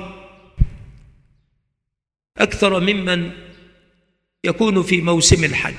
أكثر ممن يكون في موسم الحج.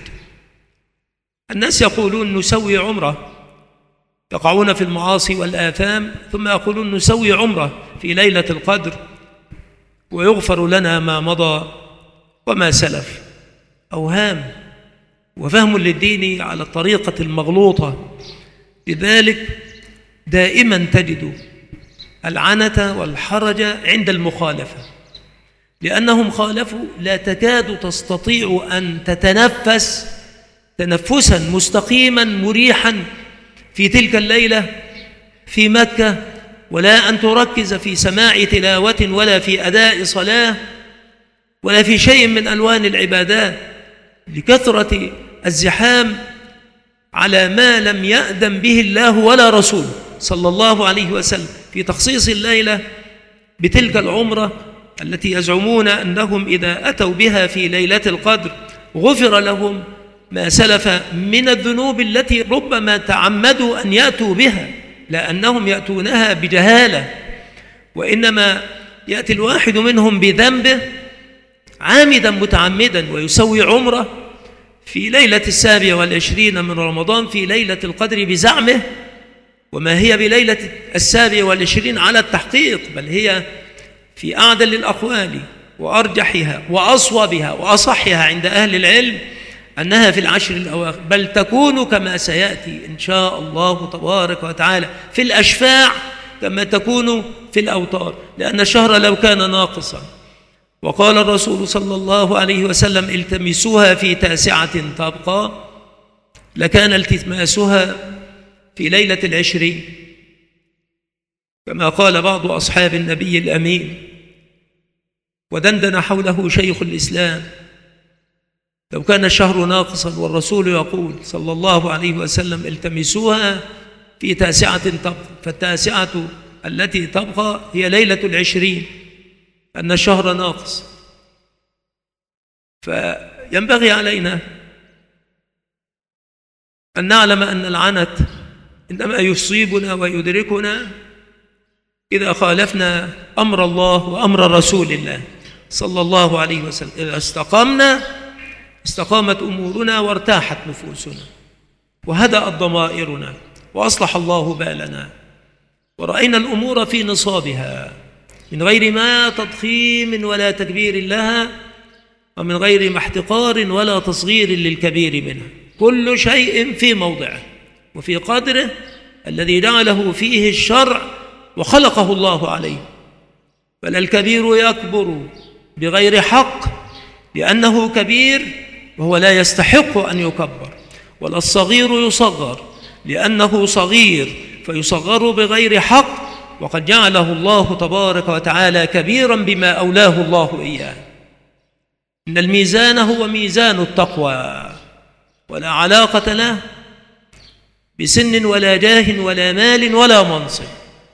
الناس يقولون نسوي عمرة، يقعون في المعاصي والآثام، ثم يقولون نسوي عمرة في ليلة القدر ويغفر لنا ما مضى وما سلف. أوهام وفهم للدين على الطريقة المغلوطة. لذلك دائما تجد العنة والحرج عند المخالفة، لأنهم خالفوا لا تكاد تستطيع أن تتنفس تنفسا مستقيما مريحا في تلك الليلة في مكة، ولا أن تركز في سماع تلاوة ولا في أداء صلاة ولا في شيء من ألوان العبادات، لكثرة الزحام على ما لم يأذن به الله ولا رسوله صلى الله عليه وسلم في تخصيص الليلة بتلك العمرة التي يزعمون أنهم إذا أتوا بها في ليلة القدر غفر لهم ما سلف من الذنوب التي ربما تعمدوا أن يأتوا بها، لأنهم يأتونها بجهالة، وإنما يأتي الواحد منهم بذنبه عامدا متعمدا ويسوي عمرة في ليلة 27 من رمضان في ليلة القدر بزعمه، وما هي بليلة 27 على التحقيق، بل هي في أعدل الأقوال وأرجحها وأصوبها وأصحها عند أهل العلم أنها في العشر الأواخر، بل تكون كما سيأتي إن شاء الله تبارك وتعالى في الأشفاع كما تكون في الأوتار، لأن الشهر لو كان ناقصا. وقال الرسول صلى الله عليه وسلم التمسوها في 9 تبقى، لكان التماسها في ليلة 20 كما قال بعض أصحاب النبي الأمين. ودندن حوله شيخ الإسلام: لو كان الشهر ناقصا والرسول يقول صلى الله عليه وسلم التمسوها في 9 تبقى، فالتاسعة التي تبقى هي ليلة 20، أن الشهر ناقص. فينبغي علينا أن نعلم أن العنت إنما يصيبنا ويدركنا إذا خالفنا أمر الله وأمر رسول الله صلى الله عليه وسلم. إذا استقمنا استقامت أمورنا وارتاحت نفوسنا وهدأت ضمائرنا وأصلح الله بالنا ورأينا الأمور في نصابها من غير ما تضخيم ولا تكبير لها ومن غير ما احتقار ولا تصغير للكبير منها. كل شيء في موضعه وفي قدره الذي جعله فيه الشرع وخلقه الله عليه. بل الكبير يكبر بغير حق لأنه كبير وهو لا يستحق أن يكبر، ولا الصغير يصغر لأنه صغير فيصغر بغير حق وقد جعله الله تبارك وتعالى كبيرا بما أولاه الله إياه. إن الميزان هو ميزان التقوى ولا علاقة له بسن ولا جاه ولا مال ولا منصب،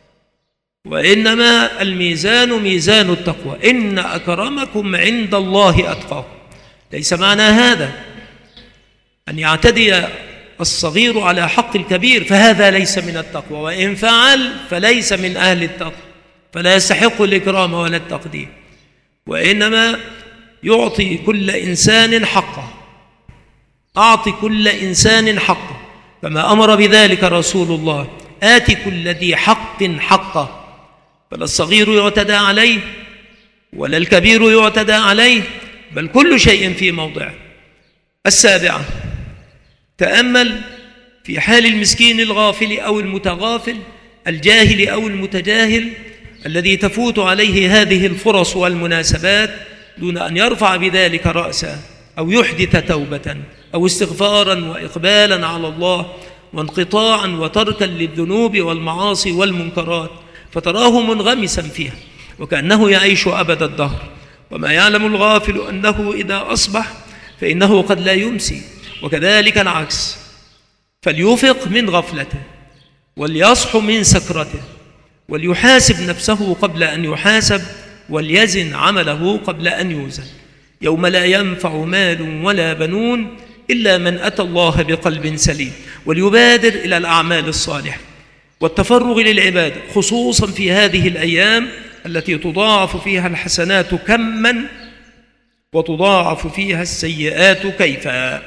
وإنما الميزان ميزان التقوى. إن أكرمكم عند الله أتقاكم. ليس معنى هذا أن يعتدي الصغير على حق الكبير، فهذا ليس من التقوى، وإن فعل فليس من أهل التقوى فلا يستحق الإكرام ولا التقدير، وإنما يعطي كل إنسان حقه. أعطي كل إنسان حقه كما أمر بذلك رسول الله. آتي كل ذي حق حقه. فلا الصغير يعتدى عليه ولا الكبير يعتدى عليه، بل كل شيء في موضعه. 7، تأمل في حال المسكين الغافل أو المتغافل، الجاهل أو المتجاهل، الذي تفوت عليه هذه الفرص والمناسبات دون أن يرفع بذلك رأسا أو يحدث توبة أو استغفارا وإقبالا على الله وانقطاعا وتركا للذنوب والمعاصي والمنكرات، فتراه منغمسا فيها وكأنه يعيش أبد الدهر. وما يعلم الغافل أنه إذا أصبح فإنه قد لا يمسي، وكذلك العكس. فليفق من غفلته وليصح من سكرته وليحاسب نفسه قبل أن يحاسب وليزن عمله قبل أن يوزن. يوم لا ينفع مال ولا بنون إلا من أتى الله بقلب سليم. وليبادر إلى الأعمال الصالحة والتفرغ للعبادة، خصوصا في هذه الأيام التي تضاعف فيها الحسنات كما وتضاعف فيها السيئات كيفا.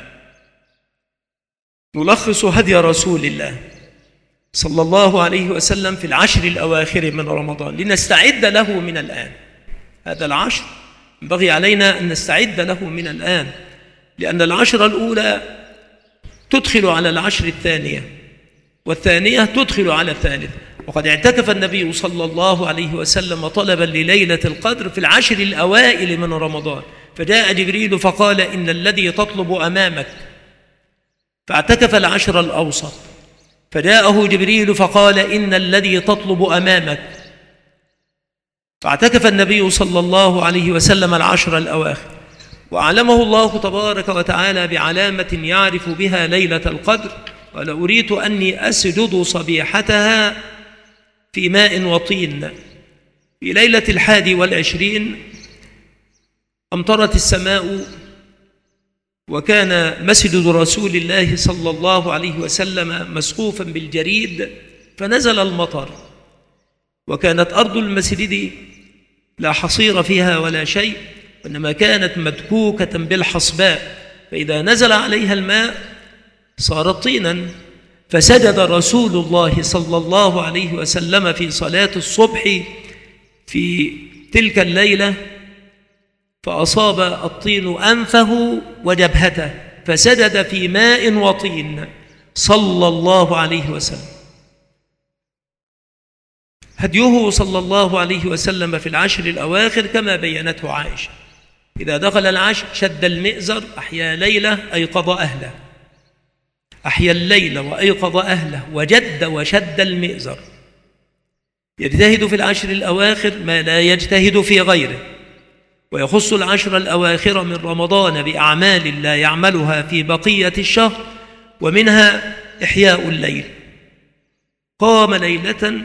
نلخص هدي رسول الله صلى الله عليه وسلم في العشر الأواخر من رمضان لنستعد له من الآن. هذا العشر ينبغي علينا أن نستعد له من الآن، لأن العشر الأولى تدخل على العشر الثانية، والثانية تدخل على الثالث. وقد اعتكف النبي صلى الله عليه وسلم طلبا لليلة القدر في العشر الأوائل من رمضان، فجاء جبريل فقال: إن الذي تطلب أمامك. فاعتكف العشر الأوسط، فجاءه جبريل فقال: إن الذي تطلب أمامك. فاعتكف النبي صلى الله عليه وسلم العشر الأواخر، وأعلمه الله تبارك وتعالى بعلامة يعرف بها ليلة القدر: قال: أريد أني أسجد صبيحتها في ماء وطين. في ليلة 21 أمطرت السماء، وكان مسجد رسول الله صلى الله عليه وسلم مسقوفا بالجريد، فنزل المطر، وكانت أرض المسجد لا حصير فيها ولا شيء، وإنما كانت مدكوكة بالحصباء، فإذا نزل عليها الماء صارت طينا. فسجد رسول الله صلى الله عليه وسلم في صلاة الصبح في تلك الليلة، فأصاب الطين أنفه وجبهته، فسجد في ماء وطين صلى الله عليه وسلم. هديه صلى الله عليه وسلم في العشر الأواخر كما بينته عائشة: إذا دخل العشر شد المئزر، أحيا ليلة أيقظ أهله، أحيا الليل وأيقظ أهله، وجد وشد المئزر. يجتهد في العشر الأواخر ما لا يجتهد في غيره، ويخص العشر الأواخر من رمضان بأعمال لا يعملها في بقية الشهر، ومنها إحياء الليل. قام ليلة،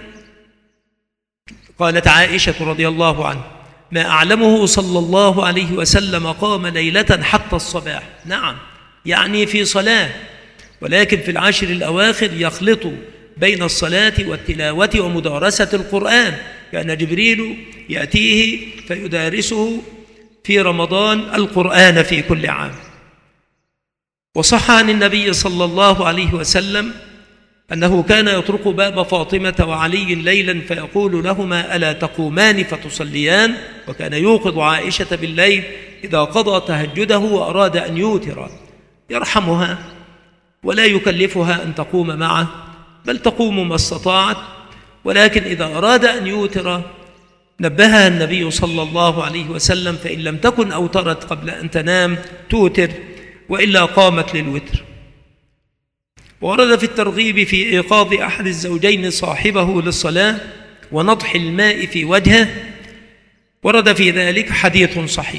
قالت عائشة رضي الله عنها: ما أعلمه صلى الله عليه وسلم قام ليلة حتى الصباح. نعم، يعني في صلاة، ولكن في العشر الأواخر يخلط بين الصلاة والتلاوة ومدارسة القرآن، كان جبريل يأتيه فيدارسه في رمضان القرآن في كل عام. وصح عن النبي صلى الله عليه وسلم أنه كان يطرق باب فاطمة وعلي ليلا فيقول لهما: ألا تقومان فتصليان؟ وكان يوقظ عائشة بالليل إذا قضى تهجده وأراد أن يوتر، يرحمها ولا يكلفها أن تقوم معه، بل تقوم ما استطاعت، ولكن إذا أراد أن يوتر نبهها النبي صلى الله عليه وسلم، فإن لم تكن أوترت قبل أن تنام توتر، وإلا قامت للوتر. ورد في الترغيب في إيقاظ أحد الزوجين صاحبه للصلاة ونضح الماء في وجهه، ورد في ذلك حديث صحيح.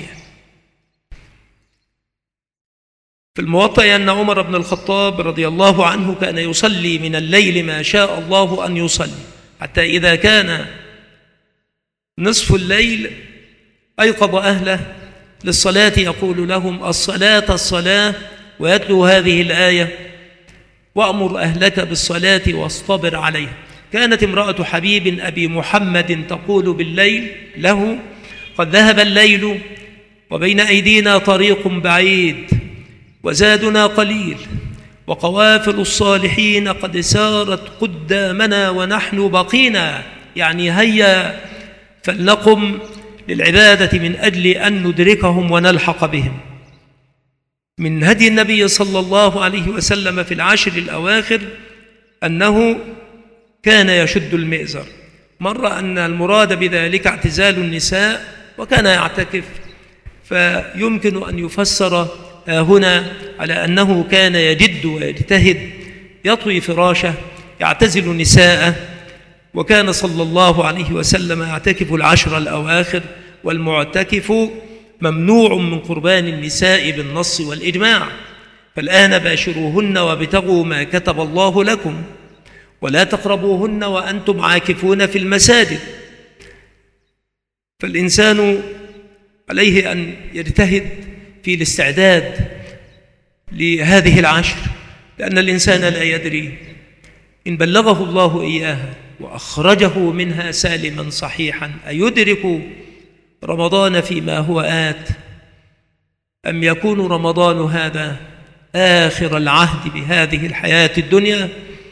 في الموطأ أن عمر بن الخطاب رضي الله عنه كان يصلي من الليل ما شاء الله أن يصلي، حتى إذا كان نصف الليل أيقظ أهله للصلاة يقول لهم: الصلاة الصلاة، ويتلو هذه الآية: وأمر أهلك بالصلاة واصطبر عليها. كانت امرأة حبيب أبي محمد تقول بالليل له: قد ذهب الليل وبين أيدينا طريق بعيد وزادنا قليل، وقوافل الصالحين قد سارت قدامنا ونحن بقينا، يعني هيا فلنقم للعبادة من أجل أن ندركهم ونلحق بهم. من هدي النبي صلى الله عليه وسلم في العشر الأواخر أنه كان يشد المئزر. مر أن المراد بذلك اعتزال النساء، وكان يعتكف، فيمكن أن يفسر هنا على أنه كان يجد ويجتهد، يطوي فراشه، يعتزل نساءه. وكان صلى الله عليه وسلم يعتكف العشر الأواخر، والمعتكف ممنوع من قربان النساء بالنص والإجماع. فالآن باشروهن وابتغوا ما كتب الله لكم، ولا تقربوهن وأنتم عاكفون في المساجد. فالإنسان عليه أن يجتهد في الاستعداد لهذه العشر، لأن الإنسان لا يدري إن بلغه الله إياها وأخرجه منها سالما صحيحا أيدرك رمضان فيما هو آت، أم يكون رمضان هذا آخر العهد بهذه الحياة الدنيا.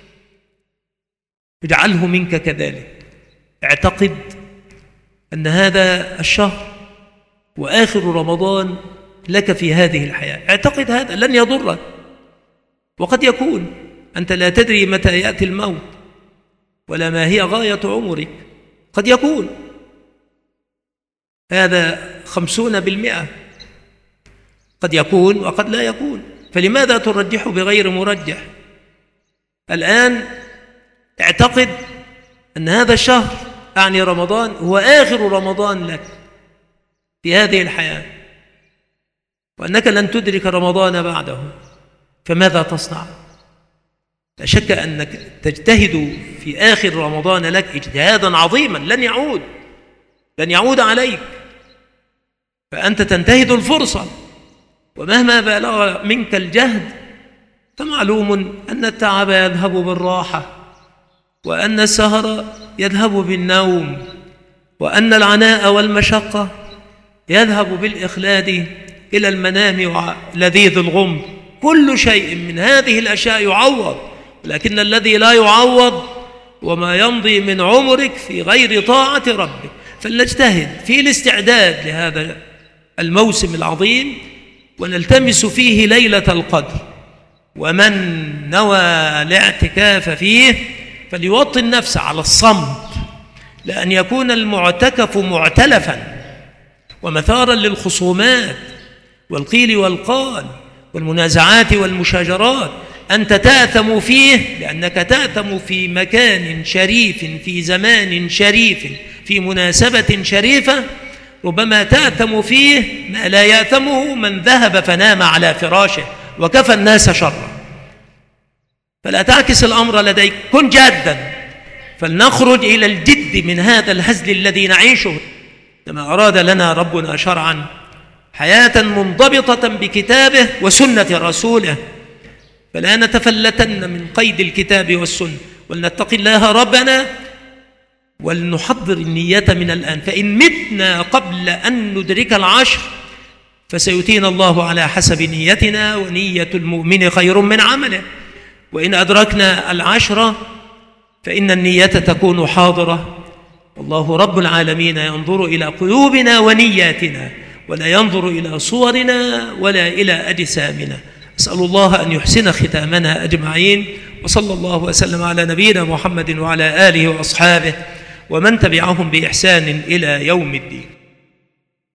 اجعله منك كذلك، اعتقد أن هذا الشهر وآخر رمضان لك في هذه الحياة، اعتقد هذا لن يضرك. وقد يكون أنت لا تدري متى يأتي الموت ولا ما هي غاية عمرك، قد يكون هذا 50%، قد يكون وقد لا يكون، فلماذا ترجح بغير مرجح؟ الآن اعتقد أن هذا الشهر يعني رمضان هو آخر رمضان لك في هذه الحياة، وأنك لن تدرك رمضان بعده، فماذا تصنع؟ لا شك أنك تجتهد في آخر رمضان لك اجتهادا عظيما لن يعود عليك، فأنت تنتهز الفرصة، ومهما بلغ منك الجهد فمعلوم أن التعب يذهب بالراحة، وأن السهر يذهب بالنوم، وأن العناء والمشقة يذهب بالإخلاد إلى المنام ولذيذ الغمض. كل شيء من هذه الأشياء يعوض، لكن الذي لا يعوض وما يمضي من عمرك في غير طاعة ربك. فلنجتهد في الاستعداد لهذا الموسم العظيم، ونلتمس فيه ليلة القدر. ومن نوى الاعتكاف فيه فليوطن النفس على الصمت، لأن يكون المعتكف معتلفا ومثارا للخصومات والقيل والقال والمنازعات والمشاجرات. أنت تأثم فيه لأنك تأثم في مكان شريف، في زمان شريف، في مناسبة شريفة، ربما تأثم فيه ما لا يأثمه من ذهب فنام على فراشه وكفى الناس شرا. فلا تعكس الأمر لديك، كن جادا، فلنخرج إلى الجد من هذا الهزل الذي نعيشه. لما أراد لنا ربنا شرعا حياة منضبطة بكتابه وسنة رسوله، فلا نتفلتن من قيد الكتاب والسنة، ولنتقي الله ربنا ولنحضر النية من الآن، فإن متنا قبل أن ندرك العشر فسيؤتينا الله على حسب نيتنا، ونية المؤمن خير من عمله. وإن أدركنا العشرة فإن النية تكون حاضرة، والله رب العالمين ينظر إلى قلوبنا ونياتنا، ولا ينظر إلى صورنا ولا إلى أجسامنا. أسأل الله أن يحسن ختامنا أجمعين، وصلى الله وسلم على نبينا محمد وعلى آله وأصحابه ومن تبعهم بإحسان إلى يوم الدين.